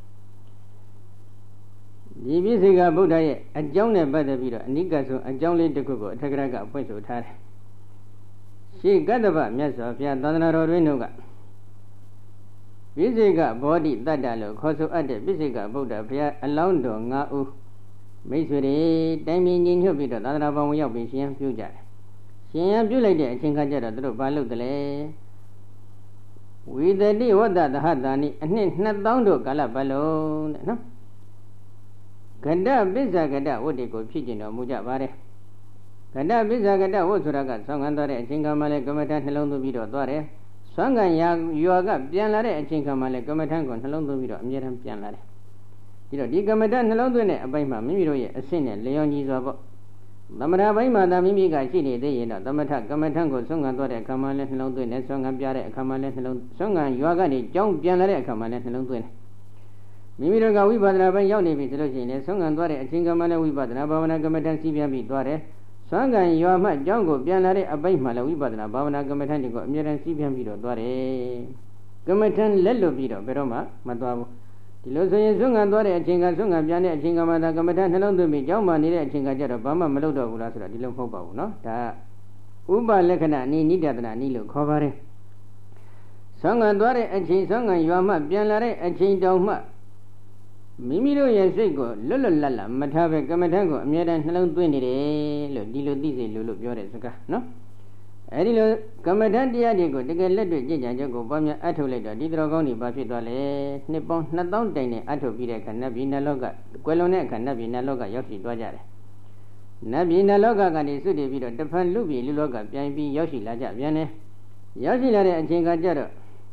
ဒီပြစ္ဆေကဗုဒ္ဓရဲ့အကြောင်းနဲ့ပတ်သက်ပြီးတော့အနိကဆုံးအကြောင်းလေးတစ်ခုကိုအထက်ကရကဖွင့်ဆိုထားတယ်ရှေးကတ္တဗမြတ်စွာဘုရားသာသနာတော်တွင်တို့ကပြစ္ဆေကဘောဓိတတ္တလို့ခေါ်ဆိုအပ်တဲ့ပြစ္ဆေကဗုဒ္ဓဘုရားအလောင်းတော်9ဦးမိတ်ဆွေတွေတိုင်းပြည်ညီညွတ်ပြီးတော့သာသနာပေါင်းဝင်ရောက်ပြီးရှင်ပြုကြတယ်ရှင်ရပြုလိုက်တဲ့အချိန်ခါကျတော့သူတို့ဘာလုပ်တယ်လဲဝိသတိဝတ္တသဟတာနိအနှစ်2000တို့ကာလပတ်လုံးတဲ့နော်ကတ္တပစ္ဆကတ္တဝတ္တိကိုဖြစ်ကျင်တော်မူကြပါတယ်ကတ္တပစ္ဆကတ္တဝတ်ဆိုတာကဆောင်းခံသွားတဲ့အချိန်ခါမှလည်းကမ္မထနှလုံးသွင်းပြီးတော့သွားတယ်ဆွမ်းခံရွာကပြန်လာတဲ့အချိန်ခါမှလည်းကမ္မထကိုနှလုံးသွင်းပြီးတော့အမြဲတမ်းပြန်လာတယ်ဒီတော့ဒီကမ္မဋ္ဌာန်းနှလုံးသွင်းတဲ့အပိုင်းမှာမိမိတို့ရဲ့အဆင့်နဲ့လျော်ညီစွာပေါ့သမထဘိုင်းမှာသာမိမိကရှိနေသေးရင်တော့သမထကမ္မဋ္ဌာန်းကိုဆွမ်းခံသွားတဲ့အခါမှာလည်းနှလုံးသွင်းတယ်ဆွမ်းခံပြတဲ့အခါမှာလည်းနှလုံးဆွမ်းခံရွာကနေကြောင်းပြန်လာတဲ့အခါမှာလည်းနှလုံးသွင်းတယ်မိမိတို့ကဝိပဿနာဘိုင်းရောက်နေပြီဆိုလို့ရှိရင်လည်းဆွမ်းခံသွားတဲ့အချိန်ကမှလည်းဝိပဿနာဘာဝနာကမ္မဋ္ဌာန်းစီးပြန်ပြီးသွားတယ်ဆွမ်းခံရွာမှကြောင်းကိုပြန်လာတဲ့အပိုင်းမှာလည်းဝိပဿနာဘာဝနာကမ္မဋ္ဌာန်းတွေကိုအမြဲတမ်းစီးပြန်ပြီးတော့သွားတယ်ကမ္မဋ္ဌာန်းလက်လွတ်ပြီးတော့ဘယ်တော့မှမသွားဘူးဒီလိုဆိုရင်ဆွမ်းခံသွားတဲ့အချိန်ကဆွမ်းခံပြန်တဲ့အချိန်ကမှသာကမ္မဋ္ဌာန်းနှလုံးသွင်းပြီးကြောင်းမှနေတဲ့အချိန်ကကြတော့ဘာမှမလုပ်တော့ဘူးလားဆိုတော့ဒီလိုမဟုတ်ပါဘူးเนาะဒါဥပလက္ခဏာနိဒတနာနိလို့ခေါ်ပါတယ်ဆွမ်းခံသွားတဲ့အချိန်ဆွမ်းခံရွာမှပြန်လာတဲ့အချိန်တောင်မှမိမိတို့ရဲ့စိတ်ကိုလွတ်လွတ်လပ်လပ်မထားပဲကမ္မဋ္ဌာန်းကိုအမြဲတမ်းနှလုံးသွင်းနေတယ်လို့ဒီလိုသိစေလို့ပြောတဲ့စကားနော်အဲဒီလိုကမ္မဋ္ဌာန်းတရားတွေကိုတကယ်လက်တွေ့ကြင်ကြံချက်ကိုပွားများအထုတ်လိုက်တော့ဒီတော်ကောင်းတွေဘာဖြစ်သွားလဲနှစ်ပေါင်း2000တိုင်နဲ့အထုတ်ပြီးတဲ့အခါနတ်ပြည်နတ်လောကကွယ်လွန်တဲ့အခါနတ်ပြည်နတ်လောကရောက်ရှိသွားကြတယ်နတ်ပြည်နတ်လောကကနေစွတ်တည်ပြီးတော့တဖန်လူပြည်လူလောကပြန်ပြီးရောက်ရှိလာကြပြန်တယ်ရောက်ရှိလာတဲ့အချိန်ကကြတော့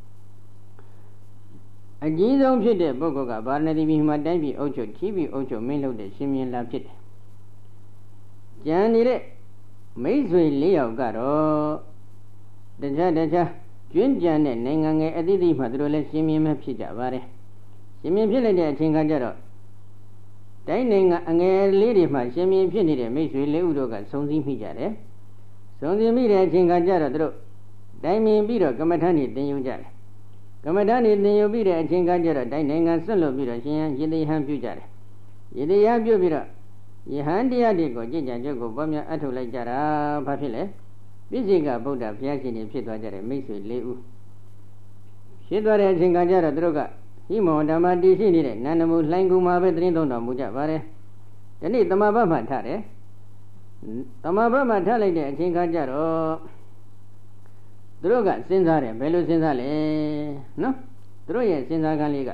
အကြီးဆုံးဖြစ်တဲ့ပုဂ္ဂိုလ်ကဗာရဏသီပြည်မှာတိုင်းပြည်အုပ်ချုပ်ထီးပြည်အုပ်ချုပ်မင်းလုပ်တဲ့ရှင်မြင်းလာဖြစ်တယ်ကျန်နေတဲ့မိတ်ဆွေ၄ယောက်ကတော့တခြားကျွင်းကြံတဲ့နိုင်ငံငယ်အသီးသီးမှာသူတို့လည်းရှင်မြင်းပဲဖြစ်ကြပါတယ်ရှင်မြင်းဖြစ်လိုက်တဲ့အချိန်ကကြတော့တိုင်းနိုင်ငံအငယ်လေးတွေမှာရှင်မြင်းဖြစ်နေတဲ့မိတ်ဆွေ၄ဦးတို့ကစုံစည်းမိကြတယ်စုံစည်းမိတဲ့အချိန်ကကြတော့သူတို့တိုင်းမြင်ပြီးတော့ကမ္မဋ္ဌာန်းတွေသင်ယူကြတယ်ကမ္မဋ္ဌာန်းတွေသင်ယူပြီးတဲ့အချိန်ကကြတော့တိုင်းနိုင်ငံဆွတ်လွတ်ပြီးတော့ရှင်ရည်သေးဟန်ပြုကြတယ်ရည်သေးဟန်ပြုပြီးတော့ယဟန်တရားတွေကိုကြင်ကြံကြုတ်ကိုပေါ်များအထုတ်လိုက်ကြတာဘာဖြစ်လဲပိစိကဗုဒ္ဓဘုရားရှင်တွေဖြစ်သွားကြတဲ့မိတ်ဆွေ၄ဦးဖြစ်သွားတဲ့အချိန်ကကြတော့သူတို့ကဟိမောဓမ္မတည်ရှိနေတဲ့နန္ဒမူလှိုင်းကူမှာပဲသတင်းသုံးတော်မူကြပါတယ်ဒီနေ့တမဘတ်မှာထားတယ်တမဘတ်မှာထားလိုက်တဲ့အချိန်ကကြတော့သူတို့ကစဉ်းစားတယ်ဘယ်လိုစဉ်းစားလဲနော်သူတို့ရဲ့စဉ်းစားကလေးက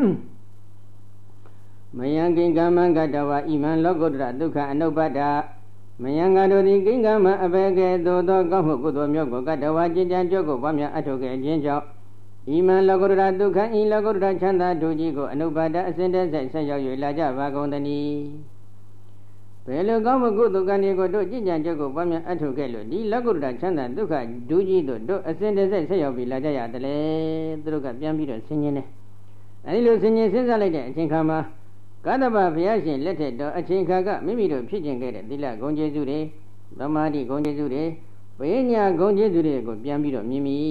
မယံကိင်္ဂမံကတဝါဣမံလောကုတ္တရဒုက္ခအနုပ္ပဒမယံကတို့သည်ကိင်္ဂမံအဘေကဲ့သို့သောကောင်းမှုကုသိုလ်မျိုးကိုကတဝါကျင့်ကြံကြွကိုပွားများအထောက်ခဲ့ခြင်းကြောင့်ဣမံလောကုတ္တရဒုက္ခဤလောကုတ္တရချမ်းသာတို့ကြီးကိုအနုပ္ပဒအစဉ်တည်းဆက်ရောက်၍လာကြပါကုန်သနည်းဘယ်လိုကောင်းမှုကုသိုလ်ကံတွေကိုတို့ကျင့်ကြံကြွကိုပွားများအထောက်ခဲ့လို့ဒီလောကုတ္တရချမ်းသာဒုက္ခဒုကြီးတို့အစဉ်တည်းဆက်ရောက်ပြီးလာကြရတယ်လေသူတို့ကပြန်ပြီးတော့ဆင်ញင်းတယ်အဲဒီလိုဆင်ញင်းစဉ်းစားလိုက်တဲ့အချိန်ခါမှာကတ္တဗဘုရားရှင်လက်ထက်တော်အချိန်ခါကမိမိတို့ဖြစ်ကျင်ခဲ့တဲ့သီလဂုဏ်ကျေးဇူးတွေသမာဓိဂုဏ်ကျေးဇူးတွေပညာဂုဏ်ကျေးဇူးတွေကိုပြန်ပြီးတော့မြင်မိ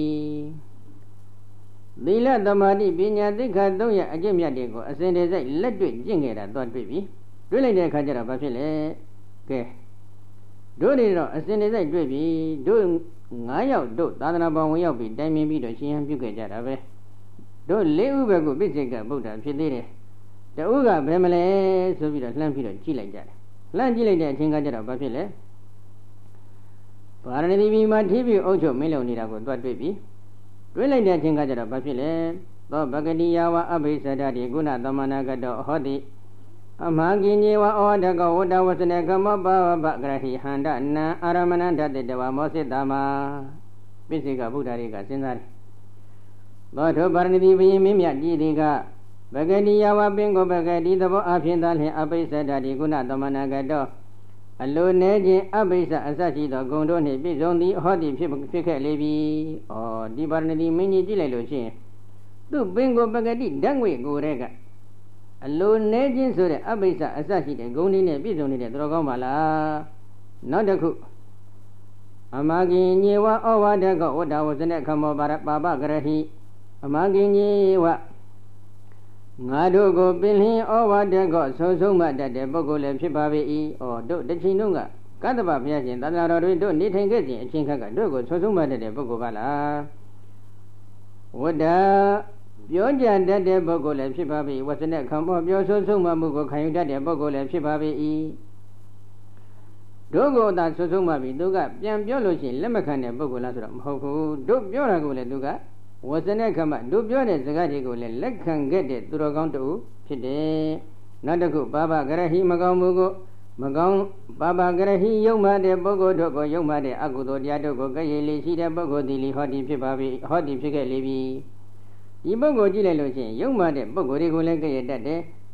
သီလသမာဓိပညာသိက္ခာ၃ရပ်အကျင့်မြတ်တွေကိုအစဉ်တည်းလက်တွေ့ကျင့်ခဲ့တာသွားတွေ့ပြီတွေ့လိုက်တဲ့အခါကျတော့ဘာဖြစ်လဲကဲတို့တွေတော့အစဉ်တည်းတွေ့ပြီတို့9ယောက်တို့သာသနာပေါင်းဝင်ရောက်ပြီးတိုင်ပင်ပြီးတော့ရှင်ဟန်ပြုခဲ့ကြတာပဲတို့၄ဦးပဲကိုပိစိကဗုဒ္ဓဖြစ်သေးတယ်တဦးကဘယ်မလဲဆိုပြီးတော့လှမ်းပြီးတော့ကြည့်လိုက်ကြတယ်လှမ်းကြည့်လိုက်တဲ့အချိန်ကကျတော့ဘာဖြစ်လဲဗာရဏသီပြည်မှာထီးပြီးအုပ်ချုပ်မင်းလုံနေတာကိုသွားတွေ့ပြီတွေ့လိုက်တဲ့အချိန်ကကျတော့ဘာဖြစ်လဲသောဗဂတိယဝအဘိသဒ္ဓတိကုဏသမဏဂတောဟောတိအမဂိညေဝဩဒကဝတ္တဝစနေကမောပဝဂရဟိဟန္တနံအာရမဏဓတ္တဝမောစိတမပိစိကဗုဒ္ဓတွေကစဉ်းစားတယ်သောထိုဗာရဏသီပြည်မင်းမြတ်ကြီးတွေကဗဂတိယဝပင်ကိုဗဂတိသဘောအဖြစ်သာလျှင်အဘိသဒ္ဓတိကုဏသမဏဂတောအလိုနေခြင်းအဘိသအစရှိသောဂုဏ်တို့နှင့်ပြည့်စုံသည်ဟောသည်ဖြစ်ခဲ့လေပြီ။ဩဒီဗာရဏသီမင်းကြီးကြည့်လိုက်လို့ရှိရင်သူ့ပင်ကိုပဂတိဓာတ်ငွေကိုရဲကအလိုနေခြင်းဆိုတဲ့အဘိသအစရှိတဲ့ဂုဏ်တွေနဲ့ပြည့်စုံနေတဲ့တော်ကောင်းပါလား။နောက်တစ်ခုအမဂိညေဝဩဝါဒကဝတ္တဝဇနခမောပါပဂရဟိအမဂိညေဝငါတို့ကိုပင်လင်းဩဝါဒကဆုံးဆုံးမတတ်တဲ့ပုဂ္ဂိုလ်လည်းဖြစ်ပါပေ၏။ဩတို့တစ်ချိန်လုံးကကတ္တဗဘုရားရှင်သန္တာတော်တွေတို့နေထိုင်ခဲ့စဉ်အချိန်ခက်ကတို့ကိုဆုံးဆုံးမတတ်တဲ့ပုဂ္ဂိုလ်ပါလား။ဝတ္တပြောကြတတ်တဲ့ပုဂ္ဂိုလ်လည်းဖြစ်ပါပေ၏။ဝဆနခံမောပြောဆုံးဆုံးမမှုကိုခံယူတတ်တဲ့ပုဂ္ဂိုလ်လည်းဖြစ်ပါပေ၏။တို့ကိုသာဆုံးဆုံးမပြီသူကပြန်ပြောလို့ရှိရင်လက်မခံတဲ့ပုဂ္ဂိုလ်လားဆိုတော့မဟုတ်ဘူး။တို့ပြောတာကိုလည်းသူကဝဇ္ဇနခမတို့ပြောတဲ့စကားတွေကိုလည်းလက်ခံခဲ့တဲ့သူတော်ကောင်းတူဖြစ်တယ်။နောက်တစ်ခုပါပဂရဟိမကောင်းမှုကိုမကောင်းပါပဂရဟိယုံမှတဲ့ပုဂ္ဂိုလ်တို့ကိုယုံမှတဲ့အကုသိုလ်တရားတို့ကိုကဲ့ရဲ့လေရှိတဲ့ပုဂ္ဂိုလ်သည်ဟောဒီဖြစ်ပါပြီဟောဒီဖြစ်ခဲ့လေပြီ။ဒီပုဂ္ဂိုလ်ကြည့်လိုက်လို့ရှိရင်ယုံမှတဲ့ပုဂ္ဂိုလ်တွေကိုလည်းကဲ့ရဲ့တတ်တယ်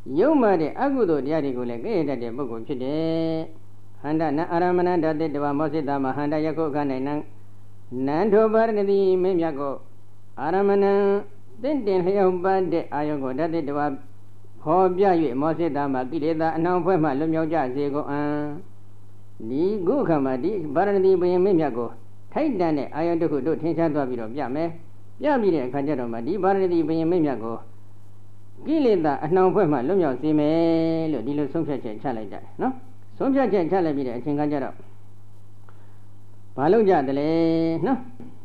ယုံမာတဲ့အကုသိုလ်တရားတွေကိုလည်းကဲ့ရဲ့တတ်တဲ့ပုဂ္ဂိုလ်ဖြစ်တယ်ဟန္တနအာရမဏဓာတိတဝမောစိတမဟန္တယခုအခါ၌နန္ထောပါရဏတိမင်းမြတ်ကိုအာရမဏတင့်တင်လျောက်ပတ်တဲ့အာယုကိုဓာတိတဝဖော်ပြ၍မောစိတမကိလေသာအနှောင်ဖွဲ့မှလွတ်မြောက်ကြစေကုန်ဒီခုအခါမှာဒီပါရဏတိဘုရင်မင်းမြတ်ကိုထိုက်တန်တဲ့အာယုတစ်ခုတို့ထင်ရှားသွားပြီးတော့ပြမယ်ပြပြီးတဲ့အခါကျတော့မှဒီပါရဏတိဘုရင်မင်းမြတ်ကိုကိလေသာအနှောင်ဖွဲ့မှလွတ်မြောက်စေမယ်လို့ဒီလိုဆုံးဖြတ်ချက်ချလိုက်ကြတယ်နော်ဆုံးဖြတ်ချက်ချလိုက်ပြီးတဲ့အချိန်ကကြတော့ဘာလုပ်ကြတယ်လဲနော်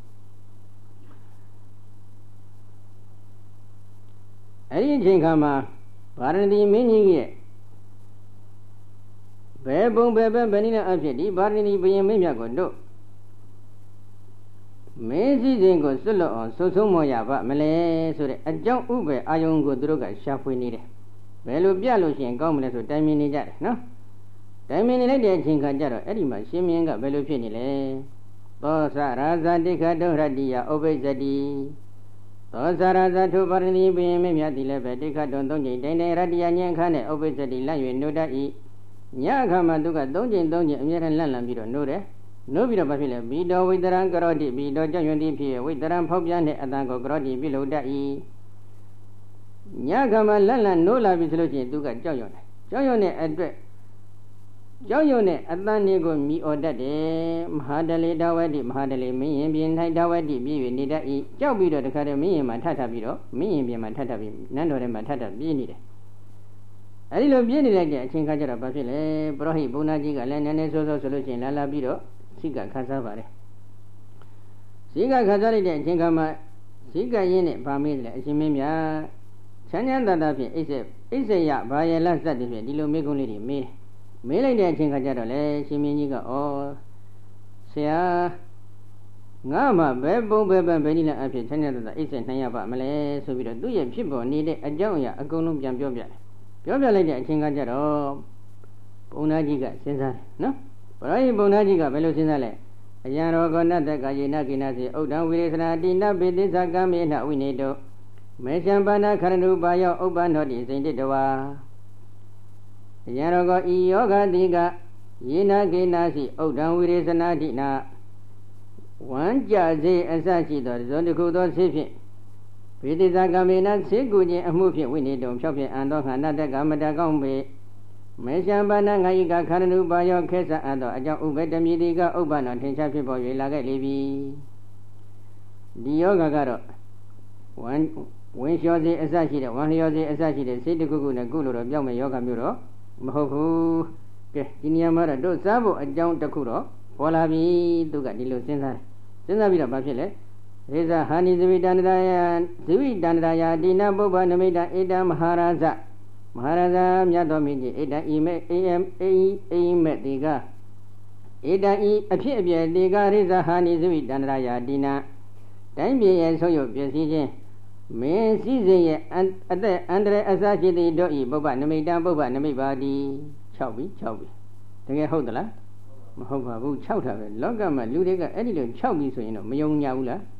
အဲ့ဒီအချိန်ခါမှာဗာရဏသီမင်းကြီးရဲ့ဘယ်ပုံဘယ်နည်းနဲ့အဖြစ်ဒီဗာရဏသီဘုရင်မင်းမြတ်ကိုတို့မင်းစည်းစိမ်ကိုစွတ်လွတ်အောင်ဆုဆုံးမောရပါမလဲဆိုတဲ့အကြောင်းဥပ္ပေအာယုံကိုသူတို့ကရှာဖွေနေတယ်ဘယ်လိုပြလို့ရှိရင်ကောင်းမလဲဆိုတိုင်ပင်နေကြတယ်နော်တိုင်ပင်နေလိုက်တဲ့အချိန်ခါကျတော့အဲ့ဒီမှာရှင်မင်းကဘယ်လိုဖြစ်နေလဲသောသရာဇတိခတုရတ္တိယဥပ္ပိဇ္ဇတိသောသရာဇထုပါရဏီဘုရင်မင်းမြတ်သည်လည်းပဲတိခတုံ၃ချိန်တိုင်တိုင်ရတ္တိယညင်ခါနဲ့ဥပ္ပိဇ္ဇတိလန့်၍နှုတ်တတ်၏ညအခါမှာသူက၃ချိန်အမြဲတမ်းလန့်ပြီးတော့နှုတ်တယ်နိုးပြီးတော့ဘာဖြစ်လဲဘီတော်ဝိတရံကရောတိဘီတော်ကြောင့်ယွန်တိဖြစ်ဝိတရံဖောက်ပြန်တဲ့အတန်ကိုကရောတိပြုလုပ်တတ်၏ညခါမှာလန့်နိုးလာပြီဆိုလို့ရှိရင်သူကကြောက်ရွံ့တယ်ကြောက်ရွံ့တဲ့အတွက်ကြောက်ရွံ့တဲ့အတန်လေးကိုမြည်အော်တတ်တယ်မဟာတလေတဝတိမဟာတလေမင်းရင်ပြင်၌တဝတိပြည့်၍နေတတ်၏ကြောက်ပြီးတော့တခါတည်းမင်းရင်မှာထပ်ပြီးတော့မင်းရင်ပြင်မှာထပ်ပြီးနန်းတော်ထဲမှာထပ်ပြေးနေတယ်အဲဒီလိုပြေးနေလိုက်တဲ့အချိန်ခါကျတော့ဘာဖြစ်လဲပရောဟိတ်ဘုန်းကြီးကလည်းနည်းနည်းဆိုလို့ရှိရင်လာပြီးတော့စိကခါစားပါတယ်စိကခါစားလိုက်တဲ့အချိန်ခါမှာစိကရင်းနဲ့ဗာမေးတယ်အရှင်မင်းများချမ်းချမ်းသာသာဖြင့်အိစ္ဆေယဘာယလစတဲ့ဖြင့်ဒီလိုမေးခွန်းလေးတွေမေးလိုက်တဲ့အချိန်ခါကျတော့လေရှင်မင်းကြီးကဩဆရာငါမှဘယ်ပုံဘယ်နည်းနဲ့အဖြစ်ချမ်းချမ်းသာသာအိစ္ဆေနိုင်ရပါမလဲဆိုပြီးတော့သူ့ရဲ့ဖြစ်ပေါ်နေတဲ့အကြောင်းအရာအကုန်လုံးပြန်ပြောပြလိုက်တဲ့အချိန်ကကြတော့ဘုန်းသားကြီးကစဉ်းစားတယ်နော်ဘုရားကြီးဘုန်းသားကြီးကဘယ်လိုစဉ်းစားလဲအယံရောဂနတကယေနကိနစေဥဒ္ဒံဝိရေသနာတိနဘေတိသကမေနဝိနေတောမေရှံပါဏခရဏုပါယောဥပ္ပန္နောတိစိန်တိတဝါအယံရောဂဤယောဂတိကယေနကိနစီဥဒ္ဒံဝိရေသနာတိနာဝမ်းကြစေအစရှိသောဇောတခုသောဆေးဖြင့်ဘေတိသကမေနဆေးကူခြင်းအမှုဖြင့်ဝိနေတုံဖြောက်ဖြင့်အံသောခန္ဓာတကမတကောင်းပေမေရှံပါဏငါဤကခရဏုပါယောခေသအပ်သောအကြောင်းဥပ္ပတမိတိကဥပ္ပန္နောထင်ရှားဖြစ်ပေါ်၍လာခဲ့လေပြီဒီယောဂကတော့ဝမ်းလျှောစေအစရှိတဲ့ဝမ်းလျှောစေအစရှိတဲ့စိတ်တစ်ခုခုနဲ့ကုလို့တော့ပြောင်းမဲ့ယောဂမျိုးတော့မဟုတ်ဘူးကဲဒီနေရာမှာတော့တို့စားဖို့အကြောင်းတစ်ခုတော့ပေါ်လာပြီသူကဒီလိုစဉ်းစားပြီးတော့ဘာဖြစ်လဲရေဇဟာနိဇဝိတန္တရာယတိနာပုဗ္ဗနမိတဧတံမဟာရာဇမြတ်တော်မင်းကြီးဧတံအိမေတိကဧတံဤအဖြစ်အပျက်တိကရေဇဟာနိဇဝိတန္တရာယတိနာတိုင်းပြည်ရဲ့ဆုံးယုတ်ပျက်စီးခြင်းမင်းစည်းစိမ်ရဲ့အသက်အန္တရာယ်အစရှိသည့်တို့ဤပုဗ္ဗနမိတပါတိ6ပြီတကယ်ဟုတ်သလားမဟုတ်ပါဘူး6တာပဲလောကမှာလူတွေကအဲ့ဒီလို6ပြီဆိုရင်တော့မယုံညာဘူးလား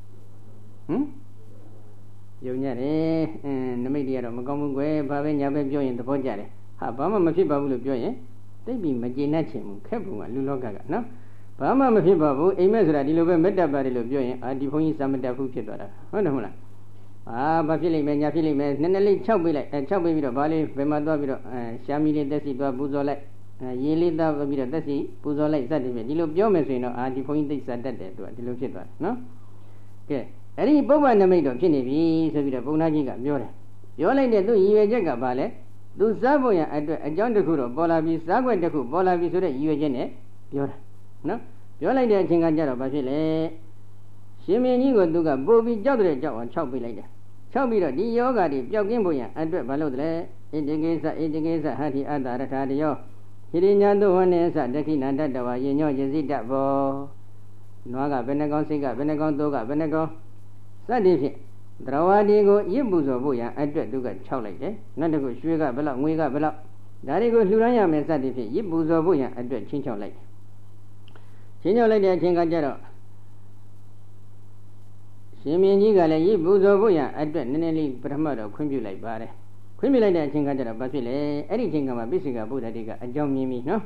ယုံကြတယ်နမိတ်တွေကတော့မကောင်းဘူးကွယ်ဘာပဲညာပဲပြောရင်သဘောကျတယ်ဟာဘာမှမဖြစ်ပါဘူးလို့ပြောရင်သိပြီမကျေနပ်ချင်ဘူးခက်ဘူးကလူလောကကနော်ဘာမှမဖြစ်ပါဘူးအိမ်မက်ဆိုတာဒီလိုပဲမေတ္တာပါတယ်လို့ပြောရင်ဒီဘုန်းကြီးစာမတတ်ဘူးဖြစ်သွားတာဟုတ်တယ်မဟုတ်လားဘာဖြစ်လိမ့်မယ်ညာဖြစ်လိမ့်မယ်နည်းနည်းလေး6ပေးလိုက်6ပေးပြီးတော့ဘာလေးဘယ်မှာသွားပြီးတော့ရှာမီလေးတက်စီသွားပူဇော်လိုက်ရေလေးသားပြီးတော့တက်စီပူဇော်လိုက်စသည်ဖြင့်ဒီလိုပြောမယ်ဆိုရင်တော့ဒီဘုန်းကြီးသိစာတတ်တယ်သူကဒီလိုဖြစ်သွားတယ်နော်ကဲအဲ့ဒီပုဗ္ဗနမိတ်တော့ဖြစ်နေပြီဆိုပြီးတော့ဘုန်းသားကြီးကပြောတယ်ပြောလိုက်တဲ့သူရည်ရွယ်ချက်ကဘာလဲသူစားဖို့ရအတွက်အကြောင်းတစ်ခုတော့ပေါ်လာပြီးစားခွက်တစ်ခုပေါ်လာပြီးဆိုတဲ့ရည်ရွယ်ချက်နဲ့ပြောတာနော်ပြောလိုက်တဲ့အချိန်ကကြတော့ဘာဖြစ်လဲရှင်မင်းကြီးကိုသူကပို့ပြီးကြောက်တဲ့ကြောက်အောင်6ပေးလိုက်တယ်6ပြီးတော့ဒီယောဂါတွေပျောက်ကင်းဖို့ရအတွက်ဘာလို့လဲဣတိကိစ္စဟဋ္ဌိအတ္တရထာတယောဟိရိညာတုဝနေသဒခိဏတတဝယေညောယစိတဘောနွားကဘယ်နှကောင်စိတ်ကဘယ်နှကောင်သိုးကဘယ်နှကောင်စသည်ဖြင့်တရဝတိကိုရစ်ပူဇော်ဖို့ရအတွက်သူက6လိုက်တယ်နောက်တစ်ခုရွှေကဘယ်လောက်ငွေကဘယ်လောက်ဒါတွေကိုလှူဒန်းရမယ်စသည်ဖြင့်ရစ်ပူဇော်ဖို့ရအတွက်ချင်း6လိုက်တယ်ချင်း6လိုက်တဲ့အချိန်ကကြတော့ရှင်မင်းကြီးကလည်းရစ်ပူဇော်ဖို့ရအတွက်နည်းနည်းလေးပထမတော့ခွင့်ပြုလိုက်ပါတယ်ခွင့်ပြလိုက်တဲ့အချိန်ကကြတော့ဘာဖြစ်လဲအဲ့ဒီအချိန်ကမှပိစိကဗုဒ္ဓတိကအကြောင်းမြင်ပြီနော်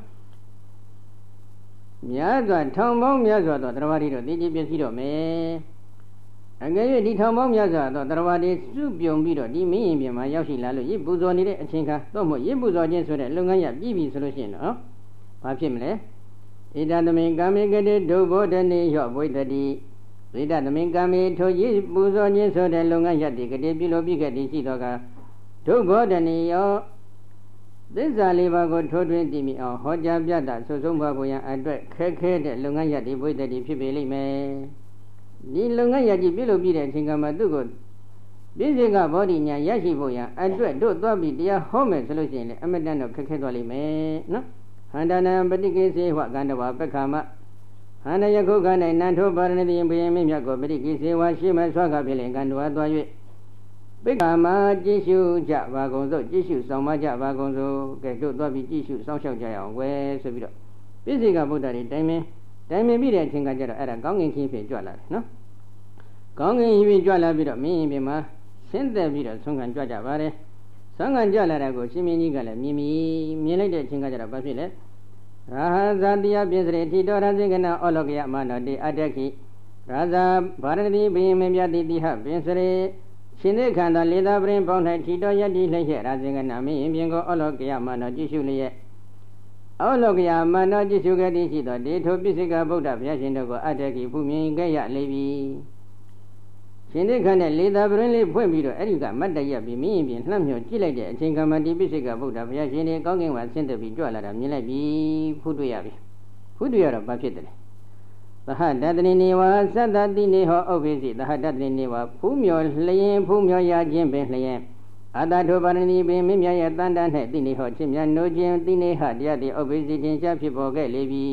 များစွာထောင်ပေါင်းများစွာသောတရားဝါဒီတို့သိကြပြည့်စည်တော့မယ်အကယ်၍ဒီထောင်ပေါင်းများစွာသောတရားဝါဒီစုပြုံပြီးတော့ဒီမင်းရင်ပြင်မှာရောက်ရှိလာလို့ရစ်ပူဇော်နေတဲ့အချိန်ခါတော့မဟုတ်ရစ်ပူဇော်ခြင်းဆိုတဲ့လုပ်ငန်းရပြီးပြီဆိုလို့ရှိရင်နော်ဘာဖြစ်မလဲဣဒသမိကာမေကတိဒုဘောဓနေရော့ဝိတတိဣဒသမိကာမေထိုရစ်ပူဇော်ခြင်းဆိုတဲ့လုပ်ငန်းရတည်ကတိပြုလို့ပြီးခဲ့သည်ရှိတော့ကဒုဘောဓနေရောသစ္စာလေးပါးကိုထိုးထွင်းသိမိအောင်ဟောကြားပြတာဆုဆုံးပါကိုရန်အတွက်ခဲခဲတဲ့လုပ်ငန်းရတည်ဝိတတိဖြစ်ပေလိမ့်မယ်ဒီလုပ်ငန်းရတည်ပြုလို့ပြီးတဲ့အချိန်ကမှသူ့ကိုပိစိကဘောဓိညာရရှိဖို့ရန်အတွက်တို့သွားပြီးတရားဟောမယ်ဆိုလို့ရှိရင်လည်းအမတန်တော့ခက်ခဲသွားလိမ့်မယ်နော်ဟန္တနာပฏิကိစေဝကန္တဝပက္ခမဟန္တယခုခ၌နန္ထိုပါရဏတိဘုရင်မင်းမြတ်ကိုပฏิကိစေဝရှိမဆွာကဖြစ်လင်ကန္တဝသွား၍ပိက္ခမကြည့်ရှုကြပါကုန်စို့ကြည့်ရှုဆောင်မကြပါကုန်စို့ကဲတို့သွားပြီးကြည့်ရှုစောင့်ရှောက်ကြရအောင်ကွယ်ဆိုပြီးတော့ပိစိကဗုဒ္ဓတွေတိုင်ပင်ပြီးတဲ့အချိန်ကကျတော့အဲ့ဒါကောင်းကင်ခင်းဖြစ်ကြွလာတယ်နော်ကောင်းကင်ကြီးကြွလာပြီးတော့မင်းရင်ပြင်မှာဆင်းသက်ပြီးတော့ဆုံးခံကြွကြပါတယ်ဆုံးခံကြွလာတာကိုရှင်မင်းကြီးကလည်းမြင်လိုက်တဲ့အချိန်ကကျတော့ဘာဖြစ်လဲရာဟဇာတိယပြစ္ဆေတိတောရဇင်ကနာဩလောကယမနောတိအတ္တခိရာဇာဗာရဏတိဘိယမမြတ်တိတိဟပြစ္ဆေရှင်သေခန္ဓာလေသာပရင်ပေါင်း၌ထီတော်ယတ္တိလျက်ရာဇင်ကနာမင်းရင်ပြင်ကိုဩလောကယမနောကြည့်ရှုလျက်ဩလောကယမနောကြည့်ရှုခဲ့သည်ရှိသောဒေထိုပိစိကဗုဒ္ဓဘုရားရှင်တို့ကိုအတ္တခိဖူမြင်ခဲ့ရလေပြီရှင်သေခန္ဓာလေသာပရင်လေးဖွင့်ပြီးတော့အဲ့ဒီကမတ်တရပြီးမင်းရင်ပြင်လှမ်းမြော်ကြည့်လိုက်တဲ့အချိန်ကမှဒီပိစိကဗုဒ္ဓဘုရားရှင်တွေကောင်းကင်မှာဆင်းသက်ပြီးကြွလာတာမြင်လိုက်ပြီဖူးတွေ့ရပြီဖူးတွေ့ရတော့ဘာဖြစ်တယ်သဟတတနိနေဝသတ္တတိနေဟောဥပ္ပိစိသဟတတနိနေဝဖူးမြော်လျင်ဖူးမြော်ရခြင်းပင်လျင်အတ္တထိုပါရဏိပင်မင်းမြတ်ရဲ့တန်တန်း၌တိနေဟောခြင်းမြတ်နိုးခြင်းတိနေဟတရားတိဥပ္ပိစိတင်ရှားဖြစ်ပေါ်ခဲ့လေပြီ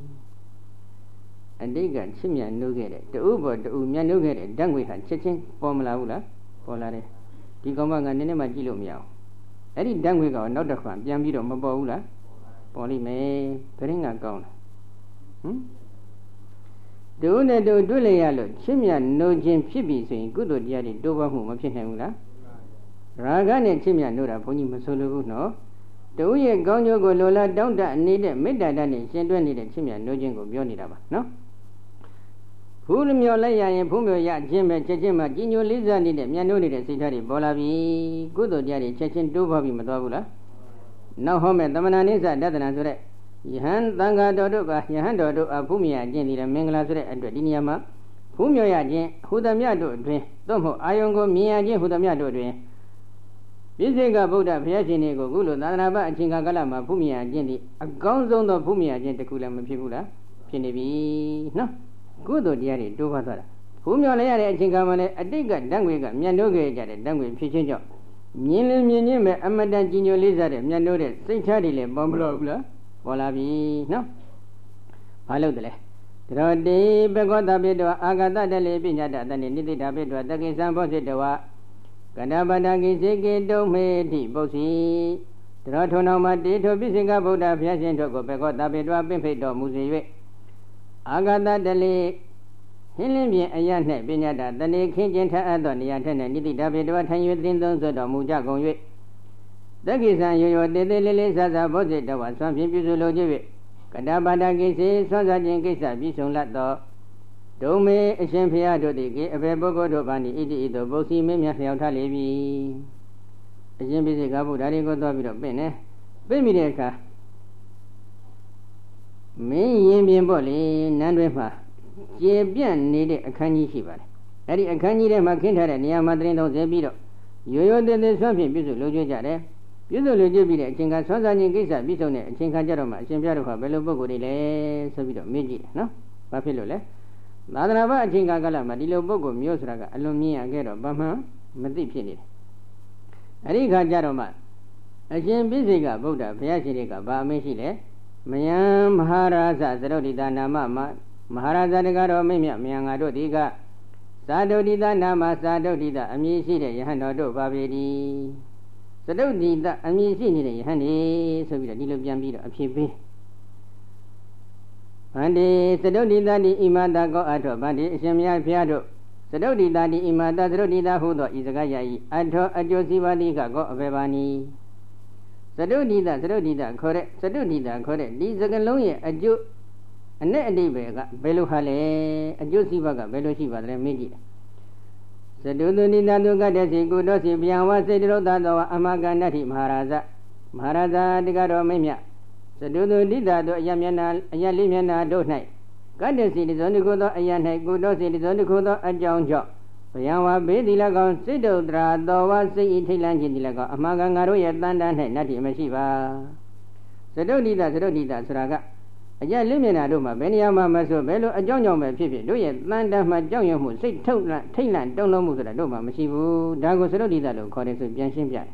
အတိတ်ကချစ်မြတ်နိုးခဲ့တဲ့တူပေါ်တူမြတ်နိုးခဲ့တဲ့ဓာတ်ငွေဟာချက်ချင်းပေါ်မလာဘူးလားပေါ်လာတယ်ဒီကောင်မကနည်းနည်းမှကြည့်လို့မရအောင်အဲ့ဒီဓာတ်ငွေကနောက်တစ်ခါပြန်ပြီးတော့မပေါ်ဘူးလားပေါ်လိမ့်မယ်ဘယ်ရင်ကကောင်းလားတူနဲ့တူတွေ့လျက်လို့ချစ်မြတ်နိုးခြင်းဖြစ်ပြီဆိုရင်ကုသိုလ်တရားတွေတိုးပွားမှုမဖြစ်နိုင်ဘူးလားရာဂနဲ့ချစ်မြတ်နိုးတာဘုန်းကြီးမဆိုလိုဘူးနော်တူရဲ့ကောင်းကျိုးကိုလိုလားတောင်းတနေတဲ့မေတ္တာဓာတ်နဲ့ရှင်တွဲနေတဲ့ချစ်မြတ်နိုးခြင်းကိုပြောနေတာပါနော်ဖူးမြော်လိုက်ရရင်ဖူးမြော်ရခြင်းပဲချက်ချင်းမှကြီးညိုလေးစားနေတဲ့မြတ်နိုးနေတဲ့စိတ်ဓာတ်တွေပေါ်လာပြီကုသိုလ်တရားတွေချက်ချင်းတိုးပွားပြီးမသွားဘူးလားနောက်ဟောမဲ့သမဏနိစ္စဒသနာဆိုတဲ့ယဟန်သံဃာတော်တို့ကယဟန်တော်တို့အဖူးမြော်ရခြင်းဒီလည်းမင်္ဂလာဆိုတဲ့အတွက်ဒီနေရာမှာဖူးမြော်ရခြင်းဟူသမျှတို့အတွင်းသို့မဟုတ်အာယုံကိုမြင်ရခြင်းဟူသမျှတို့အတွင်းပိစိကဗုဒ္ဓဘုရားရှင်တွေကိုခုလိုသာသနာ့ဘအချိန်ကာလမှာဖူးမြော်ရခြင်းဒီအကောင်းဆုံးသောဖူးမြော်ရခြင်းတစ်ခုလည်းမဖြစ်ဘူးလားဖြစ်နေပြီနော်ကုသိုလ်တရားတွေတိုးပွားသွားတာဖူးမြော်လိုက်ရတဲ့အချိန်ကမှလည်းအတိတ်ကဓာတ်ငွေကမြတ်နိုးခဲ့ကြတဲ့ဓာတ်ငွေဖြစ်ခြင်းကြောင့်မြင်လည်းမြင်ချင်းပဲအမတန်ကြီးညိုလေးစားတဲ့မြတ်နိုးတဲ့စိတ်ထားတွေလည်းပေါ်မလို့ဘူးလားပေါ်လာပြီနော်ဘာလို့တလဲတရောတိဘဂဝတပိတောအာဂတတလေပညာတတနိနိတိတာပိတောတကိသံဘောဇိတဝကန္တပတကိစေကေတုံမေတိပု္ပ္စီတရောထုံတော်မှာတေထိုပိစိကဗုဒ္ဓဘုရားရှင်တို့ကိုဘဂဝတပိတောပင့်ဖိတ်တော်မူစေ၍အာဂတတလေဟင်းလင်းပြင်အရ၌ပညာတတဏိခင်းကျင်ထအပ်သောနေရာထက်၌နိတိတာပိတောထိုင်၍သင်သုံးဆိုတော်မူကြကုန်၍တက္ကိသံရောရောတေတေလေးလေးဆဆဘောဇိတဝဆွမ်းဖြင့်ပြုစုလိုကြ၍ကတ္တပါဒကိစေဆွမ်းစားခြင်းကိစ္စပြီးဆုံးလတ်သောဒုံမေအရှင်ဖျားတို့သည်အဘေပုဂ္ဂိုလ်တို့ဘာနိဣတိဣတောပုစီမင်းမြတ်လျောက်ထားလေပြီအရှင်ပိစိကဗုဒ္ဓတွေကိုသွားပြီးတော့ပြင့်နေပြင့်မိတဲ့အခါမင်းရင်ပြင်ပေါ့လေနန်းတွင်မှာကျေပြန့်နေတဲ့အခန်းကြီးရှိပါတယ်အဲ့ဒီအခန်းကြီးထဲမှာခင်းထားတဲ့နေရာမှာသတင်းသုံးစေပြီးတော့ရိုးရိုးသေးသေးဆွမ်းဖြင့်ပြုစုလိုကြကြတယ်ပြုစုလိုကြပြီးတဲ့အချိန်ကဆွမ်းစားခြင်းကိစ္စပြီးဆုံးတဲ့အချိန်ခါကြတော့မှအရှင်ပြတော်ကဘယ်လိုပုဂ္ဂိုလ်တွေလဲဆိုပြီးတော့မေးကြည့်တယ်နော်ဘာဖြစ်လို့လဲသာသနာ့ဘအချိန်ကာလမှာဒီလိုပုဂ္ဂိုလ်မျိုးဆိုတာကအလွန်မြင်ရခဲ့တော့ဘာမှမသိဖြစ်နေတယ်အဲ့ဒီခါကြတော့မှအရှင်ပိစိကဗုဒ္ဓဘုရားရှင်တွေကဘာအမေးရှိလဲမယံမဟာရာဇသရုတ်တိတာနာမမဟာရာဇတကတော့မိမြမယံငါတို့ဒီကသာဒုတိတာနာမသာဒုတိတာအမည်ရှိတဲ့ယဟန်တော်တို့ပါပေသည်သရုတ်တိတာအမည်ရှိနေတဲ့ယဟန်ဒီဆိုပြီးတော့ဒီလိုပြန်ပြီးတော့အဖြစ်ပေးဗန္ဒီသရုတ်တိတာဒီဣမတာကောအထောဗန္ဒီအရှင်မြတ်ဘုရားတို့သတုဒ္ဓိတာတိဣမတသတုဒ္ဓိတာဟုသောဤစကားယဤအထောအကျိုးစီးပွားတိကကောအဘေဘာနီသတုဒ္ဓိတာခေါ်တဲ့သတုဒ္ဓိတာခေါ်တဲ့ဒီစကားလုံးရဲ့အကျိုးအနဲ့အတိပဲကဘယ်လိုဟာလဲအကျိုးစီးပွားကဘယ်လိုရှိပါသလဲမေးကြည့်သတုဒ္ဓိတာတုကတ္တစီကုတောစီဗျံဝစေတရုဒ္ဓသောအမကန္တတိမဟာရာဇတကတော်မိတ်မြသတုဒ္ဓိတာတို့အယမျက်နာအယလေးမျက်နာတို့၌ကတ္တစီတဇောတိခုသောအယ၌ကုတောစီတဇောတိခုသောအကြောင်းကြောင့်ဗျံဝဘေးတိလကောင်စိတ်တုဒ္ဒရာတော်ဝစိတ်ဤထိတ်လန့်ခြင်းတိလကောင်အမှားကငါတို့ရဲ့တန်တန်း၌နတ္တိမရှိပါသတုဒ္ဓိတာဆိုတာကအယလေးမျက်နာတို့မှာဘယ်နေရာမှာမဆိုဘယ်လိုအကြောင်းကြောင့်ပဲဖြစ်ဖြစ်တို့ရဲ့တန်တန်းမှကြောက်ရွံ့မှုစိတ်ထုတ်လန့်ထိတ်လန့်တုန်လှုပ်မှုဆိုတာတို့မှာမရှိဘူးဒါကိုသတုဒ္ဓိတာလို့ခေါ်တယ်ဆိုပြန်ရှင်းပြတယ်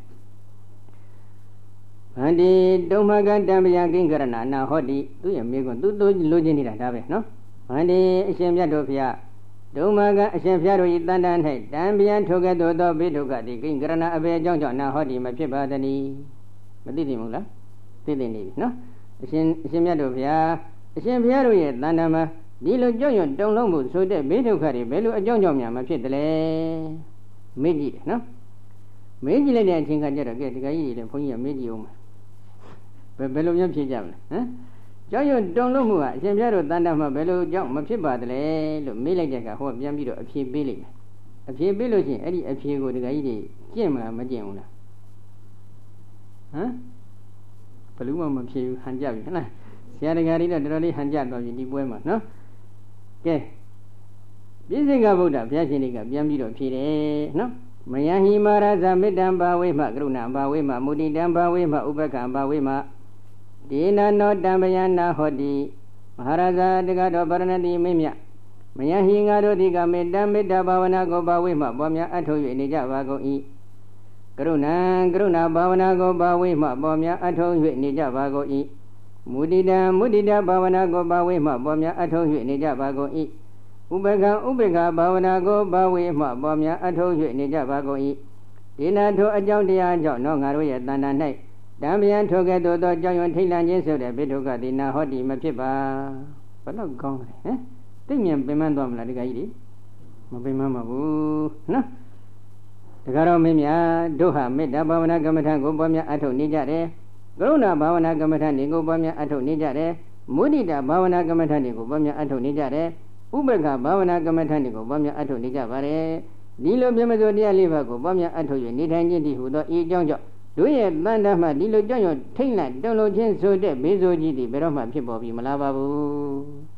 ဗန္တိတုံမကတံပယကိင်္ဂရဏနာဟောတိသူရဲ့မိကွန်းသူလိုချင်နေတာဒါပဲနော်ဗန္တိအရှင်မြတ်တို့ဖျားဒုမကအရှင်ဖျားတို့ဤတန်တန်း၌တံပြန်ထိုကဲ့သို့သောဘေဒုက္ခတိကိင်္ဂရဏအဘေအကြောင်းကြောင့်နာဟောတိမဖြစ်ပါသနည်းမသိသိမဟုတ်လားသိသိနေပြီနော်အရှင်မြတ်တို့ဖျားအရှင်ဖျားတို့ရဲ့တန်တန်းမှာဒီလိုကြောက်ရွံ့တုန်လှုပ်မှုဆိုတဲ့ဘေဒုက္ခတွေဘယ်လိုအကြောင်းကြောင့်များမဖြစ်တယ်လဲမေးကြည့်တယ်နော်မေးကြည့်လိုက်တဲ့အချိန်ကကြတော့ကဲဒီကကြီးတွေလည်းဘုန်းကြီးကမေးကြည့်အောင်ဘယ်လိုများဖြေကြမလဲဟမ်ကြောက်ရွံ့တုန်လှုပ်မှုကအရှင်ဘုရားတို့တန်တမှာဘယ်လိုကြောင့်မဖြစ်ပါသလဲလို့မေးလိုက်တဲ့အခါဟောပြန်ပြီးတော့အဖြေပေးလိုက်မယ်အဖြေပေးလို့ရှိရင်အဲ့ဒီအဖြေကိုဒီကကြီးတွေကျင့်မလားမကျင့်ဘူးလားဟမ်ဘယ်လိုမှမဖြေဘူးဟန်ကြပြီဟလားဆရာတရားတွေတော့တော်တော်လေးဟန်ကြသွားပြီဒီပွဲမှာနော်ကဲပြည့်စုံကဗုဒ္ဓဘုရားရှင်တွေကပြန်ပြီးတော့ဖြေတယ်နော်မယဟိမာရဇမေတ္တံဘာဝေမကရုဏာဘာဝေမမုဒိတံဘာဝေမဥပက္ခဘာဝေမဒေနနောတံပယနာဟောတိမဟာရာဇတကတော်ဗရဏတိမိမြမယဟိငါတို့ဒီကမေတ္တမေတ္တာဘာဝနာကိုဘာဝေမပွားများအထောက်၍နေကြပါကုန်၏ကရုဏာဘာဝနာကိုဘာဝေမပွားများအထောက်၍နေကြပါကုန်၏မုဒိတဘာဝနာကိုဘာဝေမပွားများအထောက်၍နေကြပါကုန်၏ဥပက္ခဘာဝနာကိုဘာဝေမှပေါ်များအထောက်၍နေကြပါကုန်၏ဒီနာထိုအကြောင်းတရားကြောင့်တော့ငါတို့ရဲ့တဏ္ဍာ၌တံပြန်ထိုကဲ့သို့သောကြောင့်ရွံထိတ်လန့်ခြင်းဆိုတဲ့ဘိဒုက္ခတိနာဟောတိမဖြစ်ပါဘယ်တော့ကောင်းတယ်ဟမ်သိမြင်ပင်ပန်းသွားမလားဒီကကြီးဒီမပင်ပန်းပါဘူးနော်တခါတော့မင်းများတို့ဟာမေတ္တာဘာဝနာကမ္မထံကိုပေါ်များအထောက်နေကြတယ်ကရုဏာဘာဝနာကမ္မထံကိုပေါ်များအထောက်နေကြတယ်မုဒိတာဘာဝနာကမ္မထံကိုပေါ်များအထောက်နေကြတယ်ဥပ္ပခဘာဝနာကမ္မထံကိုပွားများအထောက်နေကြပါတယ်ဒီလိုပြမစိုးတရားလေးပါးကိုပွားများအထောက်၍နေထိုင်ခြင်းတည်းဟူသောဤအကြောင်းကြောင့်တို့ရဲ့တန်တမှဒီလိုကြောင့်ရောထိတ်လန့်တုန်လှုပ်ခြင်းဆိုတဲ့ဘေးဆိုးကြီးတွေဘယ်တော့မှဖြစ်ပေါ်ပြီးမလာပါဘူး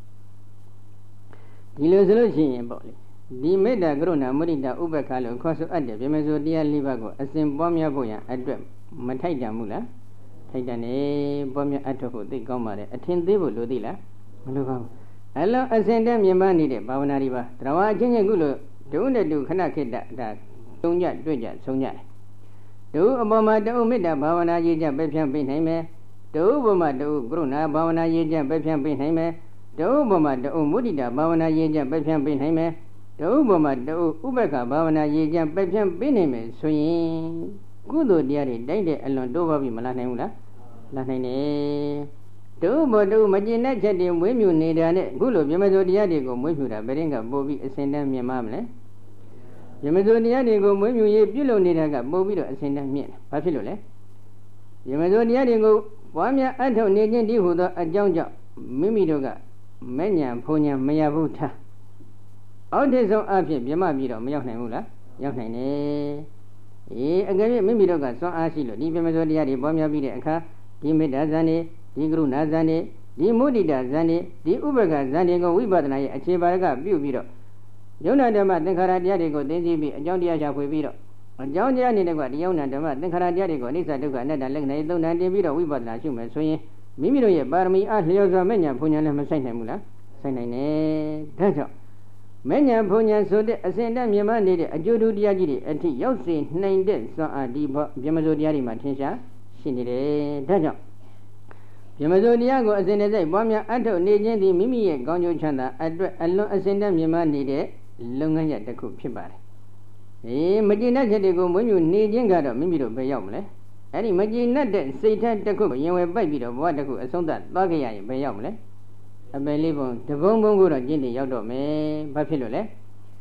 ဒီလိုဆိုလို့ရှိရင်ပေါ့လေဒီမေတ္တာကရုဏာမုဒိတာဥပ္ပခလို့ခေါ်ဆိုအပ်တဲ့ပြမစိုးတရားလေးပါးကိုအစဉ်ပွားများဖို့ရန်အတွက်မထိုက်တန်ဘူးလားထိုက်တန်နေပွားများအထောက်ဖို့သိကောင်းပါတယ်အထင်သေးဖို့လိုသေးလားမလိုပါဘူးအလုံးအစဉ်တည်းမြင်ပန်းနေတဲ့ဘာဝနာတွေပါတရားဝအချင်းချင်းကုလို့ဒုနဲ့တူခဏခေတ္တဒါသုံးကြတွေ့ကြဆုံးကြတယ်ဒုအပေါ်မှာတူမေတ္တာဘာဝနာရေးကြပဲဖြန့်ပေးနိုင်မယ်ဒုဘုမှာတူကရုဏာဘာဝနာရေးကြပဲဖြန့်ပေးနိုင်မယ်ဒုဘုမှာတူမုဒိတာဘာဝနာရေးကြပဲဖြန့်ပေးနိုင်မယ်ဒုဘုမှာတူဥပ္ပခဘာဝနာရေးကြပဲဖြန့်ပေးနိုင်မယ်ဆိုရင်ကုသိုလ်တရားတွေတိုက်တဲ့အလွန်တိုးပါပြီမလားနိုင်ဘူးလားလာနိုင်တယ်တို့ဘတို့မကျင်တဲ့ချက်တွေမွေးမြူနေတာနဲ့အခုလိုပြမစိုးတရားတွေကိုမွေးမြူတာဘယ်ရင်ကပို့ပြီးအစဉ်တန်းမြင်မမလဲပြမစိုးတရားတွေကိုမွေးမြူရေးပြုလုပ်နေတာကပို့ပြီးတော့အစဉ်တန်းမြင့်တယ်ဘာဖြစ်လို့လဲပြမစိုးတရားတွေကိုပွားများအထောက်နေခြင်းဒီဟုသောအကြောင်းကြောင့်မိမိတို့ကမဲ့ညာဖုံညာမရဘူးထားအောက်ထစ်ဆုံးအဖြစ်ပြမပြီးတော့မရောက်နိုင်ဘူးလားရောက်နိုင်တယ်အကယ်၍မိမိတို့ကစွမ်းအားရှိလို့ဒီပြမစိုးတရားတွေပွားများပြီးတဲ့အခါဒီမေတ္တာဇန်နေဒီကရုဏာဇန်နေဒီမုဒိတာဇန်နေဒီဥပ္ပခဇန်နေကိုဝိပဿနာရဲ့အခြေပါကပြုပြီးတော့ယုံနာဓမ္မသင်္ခါရတရားတွေကိုသိသိပြီးအကြောင်းတရားချဖွေပြီးတော့အကြောင်းတရားနေတဲ့ကဒီယုံနာဓမ္မသင်္ခါရတရားတွေကိုအနိစ္စဒုက္ခအနတ္တလက္ခဏာသုံးဏတင်ပြီးတော့ဝိပဿနာရှုမယ်ဆိုရင်မိမိတို့ရဲ့ပါရမီအားလျော်စွာမဲ့ညာဘုံညာလည်းမဆိုင်နိုင်ဘူးလားဆိုင်နိုင်တယ်ဒါကြောင့်မဲ့ညာဘုံညာဆိုတဲ့အစဉ်တည်းမြင်မနေတဲ့အကျိုးတူတရားကြီးတွေအထိရောက်စေနိုင်တဲ့စွမ်းအားဒီဗြဟ္မစိုးတရားတွေမှာထင်ရှားရှိနေတယ်ဒါကြောင့်ပြမစိုးတရားကိုအစဉ်တစိုက်ပွားများအထောက်နေခြင်းသည်မိမိရဲ့ကောင်းကျိုးချမ်းသာအတွက်အလွန်အစဉ်တည်းမြင်မနေတဲ့လုပ်ငန်းရပ်တစ်ခုဖြစ်ပါတယ်။မကျေနပ်ချက်တွေကိုမွေးမြူနေခြင်းကတော့မိမိတို့ပဲရောက်မလဲ။အဲ့ဒီမကျေနပ်တဲ့စိတ်ဓာတ်တစ်ခုရင်ဝယ်ပိုက်ပြီးတော့ဘဝတစ်ခုအဆုံးသတ်သွားကြရရင်ပဲရောက်မလဲ။အပယ်လေးပုံတပုံပုံကိုတော့ကျင့်တယ်ရောက်တော့မယ်။ဘာဖြစ်လို့လဲ။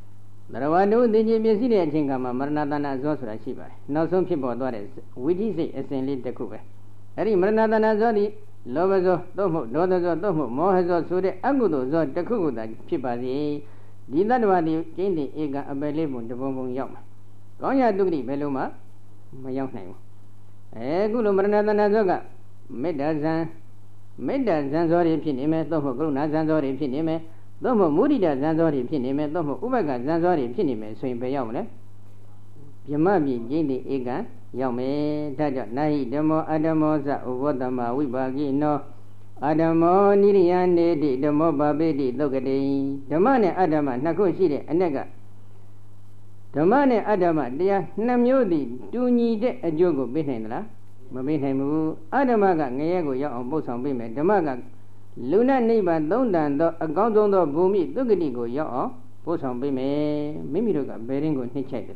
Darawadu the Jibisi and Chinkama, Maranatana Zosra Shiba. Now some people thought it, which is a essentially the Kuba. Eri Maranatana Zodi, Lovazo, Domo, Dodo, Domo, Mohazo, Sude, Agudo, Zod, the Kuda, Chipazi, Didadwadi, Kendi, Ega, Abelibun, the Bombon Yam. Goya Dugri, Beluma, my young name. Egulu Maranatana Zoga, Medazan Zanzori Pinime, Domo Gruna Zanzori Pinime. Domo Murida Zanzori Pinime, Domo Ubaga Zanzori Pinime, so in Bayamne. Yamabi, Jindi Ega, Yame, Taja, Nahi, Demo, Adamoza, Uvodama, Wibagi, no, Adamo, Niriande, Demo Babi, Logade, Damane Adama, Nakoshi, Anega. Damane Adama, dear Namyodi, Duni de a jogo behinda, Mabihemu, Adamaga, Nayago, ya on both on women, Damaga. Luna neighbor don't done the account on the boomy, look at it go yaw, post on Bime, maybe look at bearing on his check.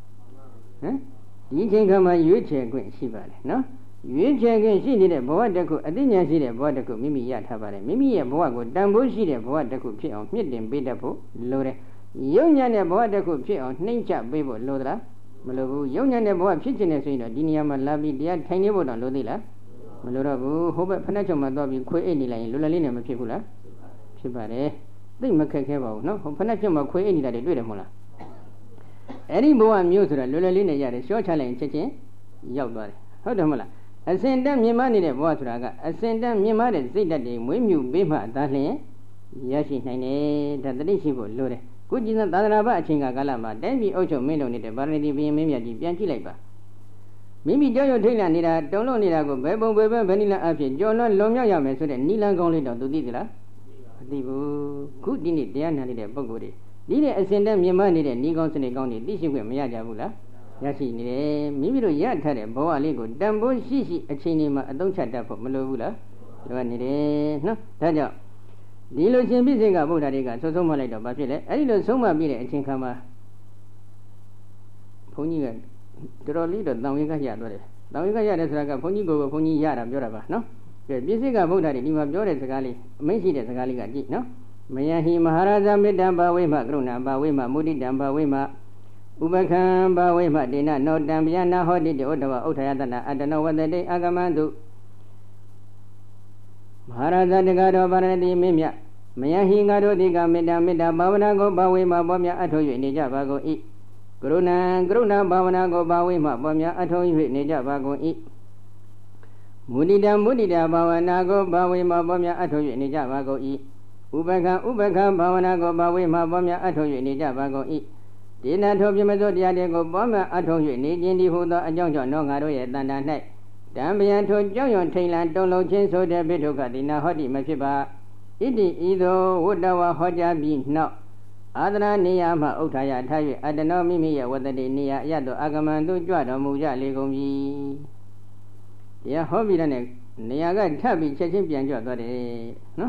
You can come a huge check when she bad, no? You check and she did a boy that could, I didn't see the boy that could mimi yet have a mimi a boy would damn bullshit a boy that could pay on mid and beat up, Lore. Young a boy that could pay on nature, baby, Lodra. Malabu, young a boy pitching a swing, Diniama Labi, dear tiny wood on Lodilla. Malorabu, Hobart Panacho Madobi, quay any line, Lulalina Mapicula. Chibare, they make a cable, no? Panacho Maquay any that they do the mola. Any boy muser, Lulalina Yard, short challenge, Chechen, Yawbar, Hodamola. I send them your money that water, I send them your money, say that they when you be my darling. Yashi Nane, that the Dishibo, Lure. Good is not Daraba, Chinga Galama, then we also made on it a barnity being maybe a Bianchi labor. Maybe Joyo Taylor Nida, don't know Nidago, Bebo, Vanilla Afi, Jono, Lomia Yames, and Nila Goli to Didila. Good in it, they are not a bogori. Did I send them your money and Nigons and Negoni, this is where Mayajabula? Yashi, maybe to Yat had a boa ligo, Dambo, Shishi, a chinima, a don't chat up for Malula. No, Taja. Dilo Chimbisiga Bodariga, so much like the Bapile, I don't so much be a chinkama. Pony. Trolley the Damiga Yadore. Damiga Yadaka, Pony go, Pony Yara, Yoraba, no? The Bisiga Bodari, you have Jores Gali, Messi the Galiga, no? Mayahi Maharaja Medamba Wema, Gruna, Bawema, Moody Damba Wema, Ubakam Bawema, Dina, no Dambiana, Hodi, the Ottawa, Otayadana, I don't know what the day Agamandu. Maharaja the God of Baradi Mimia, Mayahi Gado Diga Medamida, Bavana go Bawema, Bomia, I told you in the Javago eat. Gruna Bavana go Bawima, Bomia, I told you in the Javago eat. Mudida Bavana go Bawima, Bomia, I told you in the Javago eat. Ubaka Bavana go Bawima, Bomia, I told you in the Javago eat. Did not hope you may go Bomba, I told you in the Jindy who the Jonjo no Garoya than that night. Dambian told Joyon Taylor, don't know Chin so their bit of Gadina Hodi Machiba. Idi either would our Hoja be no. Adana Niyama Otaya Tayi, I don't know Mimia whether they near Yado Agamandu Jada Muja Legomi. Ya hobby the neck, Niaga Tabi Chachim Pianjo, no?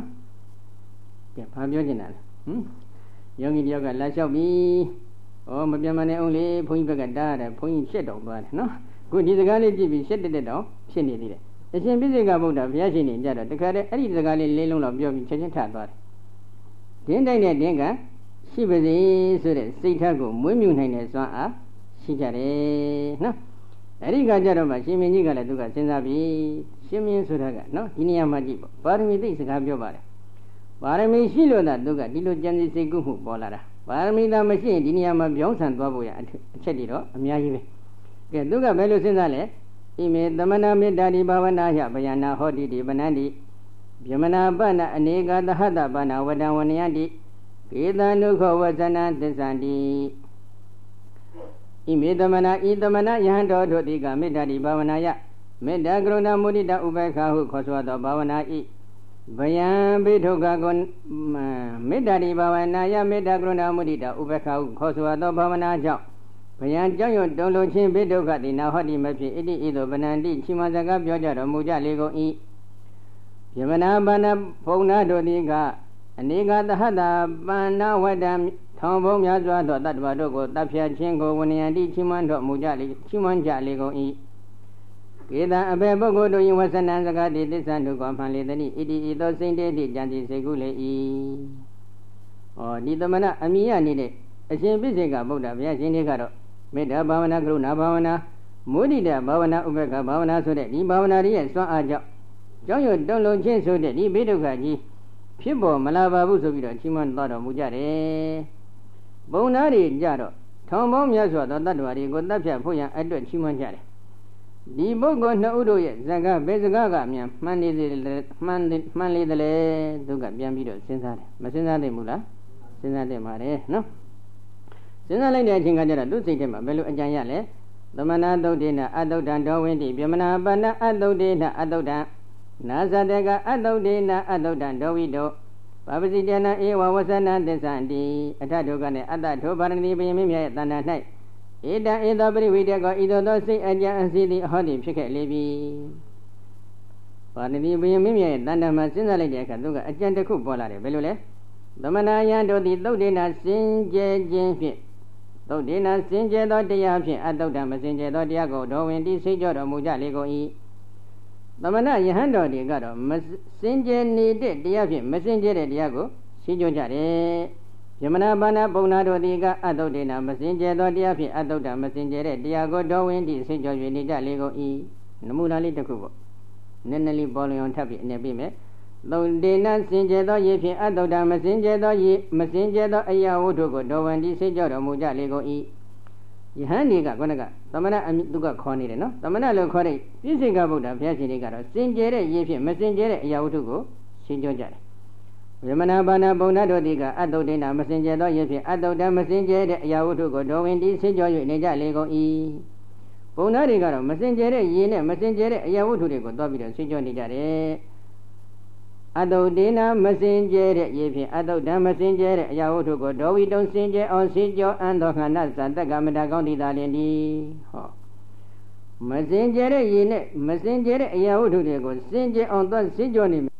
Pabioginal. Young Yoga Lashabi. Oh, Mabiamane only point back at that, point shed of blood, no? Good is the Gali TV shed it down, send it. The same busy about of Yashin in Jada, the carrot, and the Gali Lelon of Yogi Chachin Tabar. Then I denga, she was a so that Sitago, women hangers on she got a no. Eriga Jaroma, she may Nigala Duga Senzabi, she means Suraga, no? Inia Majibo, pardon me, this is your body. Barami Shilo that Duga, Dilo Janzi Seguhu, Bolara. Barami the machine, Diniama Bions and Babuya, Chediro, Miyahi. Get Duga Belu Senzale, he made the Mana Medadi Bavanaya, Bayana Hodi, Banadi, Yamana Bana, Anega, the Hada Bana, Wadawaniadi, Ida Nuko was an Antesandi. He made the Mana, Yando, Diga, Medadi Bavanaya, Medagrona Mudida Ubeka, who Coswada Bavana. Bayan Bitogagon Medadi Bavanaya, Medagrona Mudida, Ubeka, Coswada Bavana Jao. Bayan Jayo Dolo Chin Bidoga, the Nahodi Mapi, Ido Banandi, Chimazaga, Joja, Muja Lego E. Yamana Bana Pona Dodiga, and Niga the Hada Bana Wadam, Tombo Yazwa, that Badogo, Tapia Chingo, Waniandi, Chimando Mujali, Chimanja Lego E. Ida Abebo do you was an Anzaga did this and to company, then it those same day did Janji Segule E. Or Nidamana Amia needed. အရှင်ပိစိကဗုဒ္ဓဘုရားရှင်တွေကတော့မေတ္တာဘာဝနာကရုဏာဘာဝနာမုဒိတာဘာဝနာဥပေက္ခဘာဝနာဆိုတဲ့ဒီဘာဝနာတွေရဲ့စွမ်းအားကြောင့်ကြောင့်ရတုံလုံးချင်းဆိုတဲ့ဒီဘေးဒုက္ခကြီးဖြစ်ပေါ်မလာပါဘူးဆိုပြီးတော့ချီးမွမ်းတော်မူကြတယ်ဘုံသားတွေကြတော့ထောင်ပေါင်းများစွာသောတတ္တဝါတွေကိုတတ်ဖြတ်ဖို့ရန်အတွက်ချီးမွမ်းကြတယ်ဒီပုဂ္ဂိုလ်နှစ်ဦးတို့ရဲ့ဇကာဘယ်စကားကမြန်မှန်နေသေးတယ်မှန်လေတယ်လေသူကပြန်ပြီးတော့စဉ်းစားတယ်မစဉ်းစားသင့်ဘူးလားစဉ်းစားသင့်ပါတယ်နော်စဉ်းစားလိုက်တဲ့အချိန်ကကျတော့သူ့စိတ်ထဲမှာဘယ်လိုအကြံရလဲသမဏသုတ်တေနအတုဒ္ဒံဒောဝိတိပြမနာပဏအတုဒ္ဒေနအတုဒ္ဒံနာဇတကအတုဒ္ဒေနအတုဒ္ဒံဒောဝိတောဘာပစီတနာဧဝဝဆနသစ္ဆန္တိအထဒုက္ခနဲ့အတ္တထောဗာရဏိဘယမင်းမြတ်ရဲ့တဏ္ဍာ၌ဧတံဧသောပရိဝိတကောဤသို့သောစိတ်အကြံအစီသည်အဟောသည်ဖြစ်ခဲ့လေပြီဗာရဏိဘယမင်းမြတ်ရဲ့တဏ္ဍာမှာစဉ်းစားလိုက်တဲ့အခါသူကအကြံတစ်ခုပေါ်လာတယ်ဘယ်လိုလဲသမဏယံတို့သည်သုတ်တေနစင်ကြယ်ခြင်းဖြင့်သုတ်တေနစင်ကြယ်သောတရားဖြင့်အတုဒ္ဒံမစင်ကြယ်သောတရားကိုတော်ဝင်တိစိတ်ကြောတော်မူကြလေကုန်၏သမဏယဟန်တော်တွေကတော့မစင်ကြယ်နေတဲ့တရားဖြင့်မစင်ကြယ်တဲ့တရားကိုရှင်းကြကြတယ်ယမနာပါဏပုံနာတို့သည်ကအတုဒ္ဒေနမစင်ကြယ်သောတရားဖြင့်အတုဒ္ဒံမစင်ကြယ်တဲ့တရားကိုတော်ဝင်တိစိတ်ကြော၍နေကြလေကုန်၏နမူနာလေးတစ်ခုပေါ့နည်းနည်းလေးပေါ်လွင်အောင်ထပ်ပြီးအနေပြမယ်သုတ်တေနစင်ကြယ်သောရေဖြင့်အတုဒ္ဒမစင်ကြယ်သောရေမစင်ကြယ်သောအရာဝတ္ထုကိုတော်ဝင်တိစိတ်ကြောတော်မူကြလေကုန်၏ယဟန်ဒီကခေါဏကသမဏသူကခေါ်နေတယ်နော်သမဏလို့ခေါ်တဲ့ပြည့်စုံကဗုဒ္ဓဘုရားရှင်တွေကတော့စင်ကြယ်တဲ့ရေဖြင့်မစင်ကြယ်တဲ့အရာဝတ္ထုကိုရှင်းပြောကြတယ်ယမနာပါဏဘုံနာတို့သည်ကအတုဒ္ဒေနမစင်ကြယ်သောရေဖြင့်အတုဒ္ဒမစင်ကြယ်တဲ့အရာဝတ္ထုကိုတော်ဝင်တိစိတ်ကြော၍နေကြလေကုန်၏ဘုံနာတွေကတော့မစင်ကြယ်တဲ့ရေနဲ့မစင်ကြယ်တဲ့အရာဝတ္ထုတွေကိုတွားပြီးတော့ရှင်းပြောနေကြတယ်အတုဒ္ဒေနမစင်ကြယ်တဲ့ရေဖြင့်အတုဒ္ဒမစင်ကြယ်တဲ့အရာဝတ္ထုကိုဒောဝိတုံစင်ကြယ်အောင်စင်ကြောအံသောခန္ဓာသတ္တကမတကောင်းတိသာလင်ဒီဟောမစင်ကြယ်တဲ့ရေနဲ့မစင်ကြယ်တဲ့အရာဝတ္ထုတွေကိုစင်ကြယ်အောင်သွားစင်ကြောနေ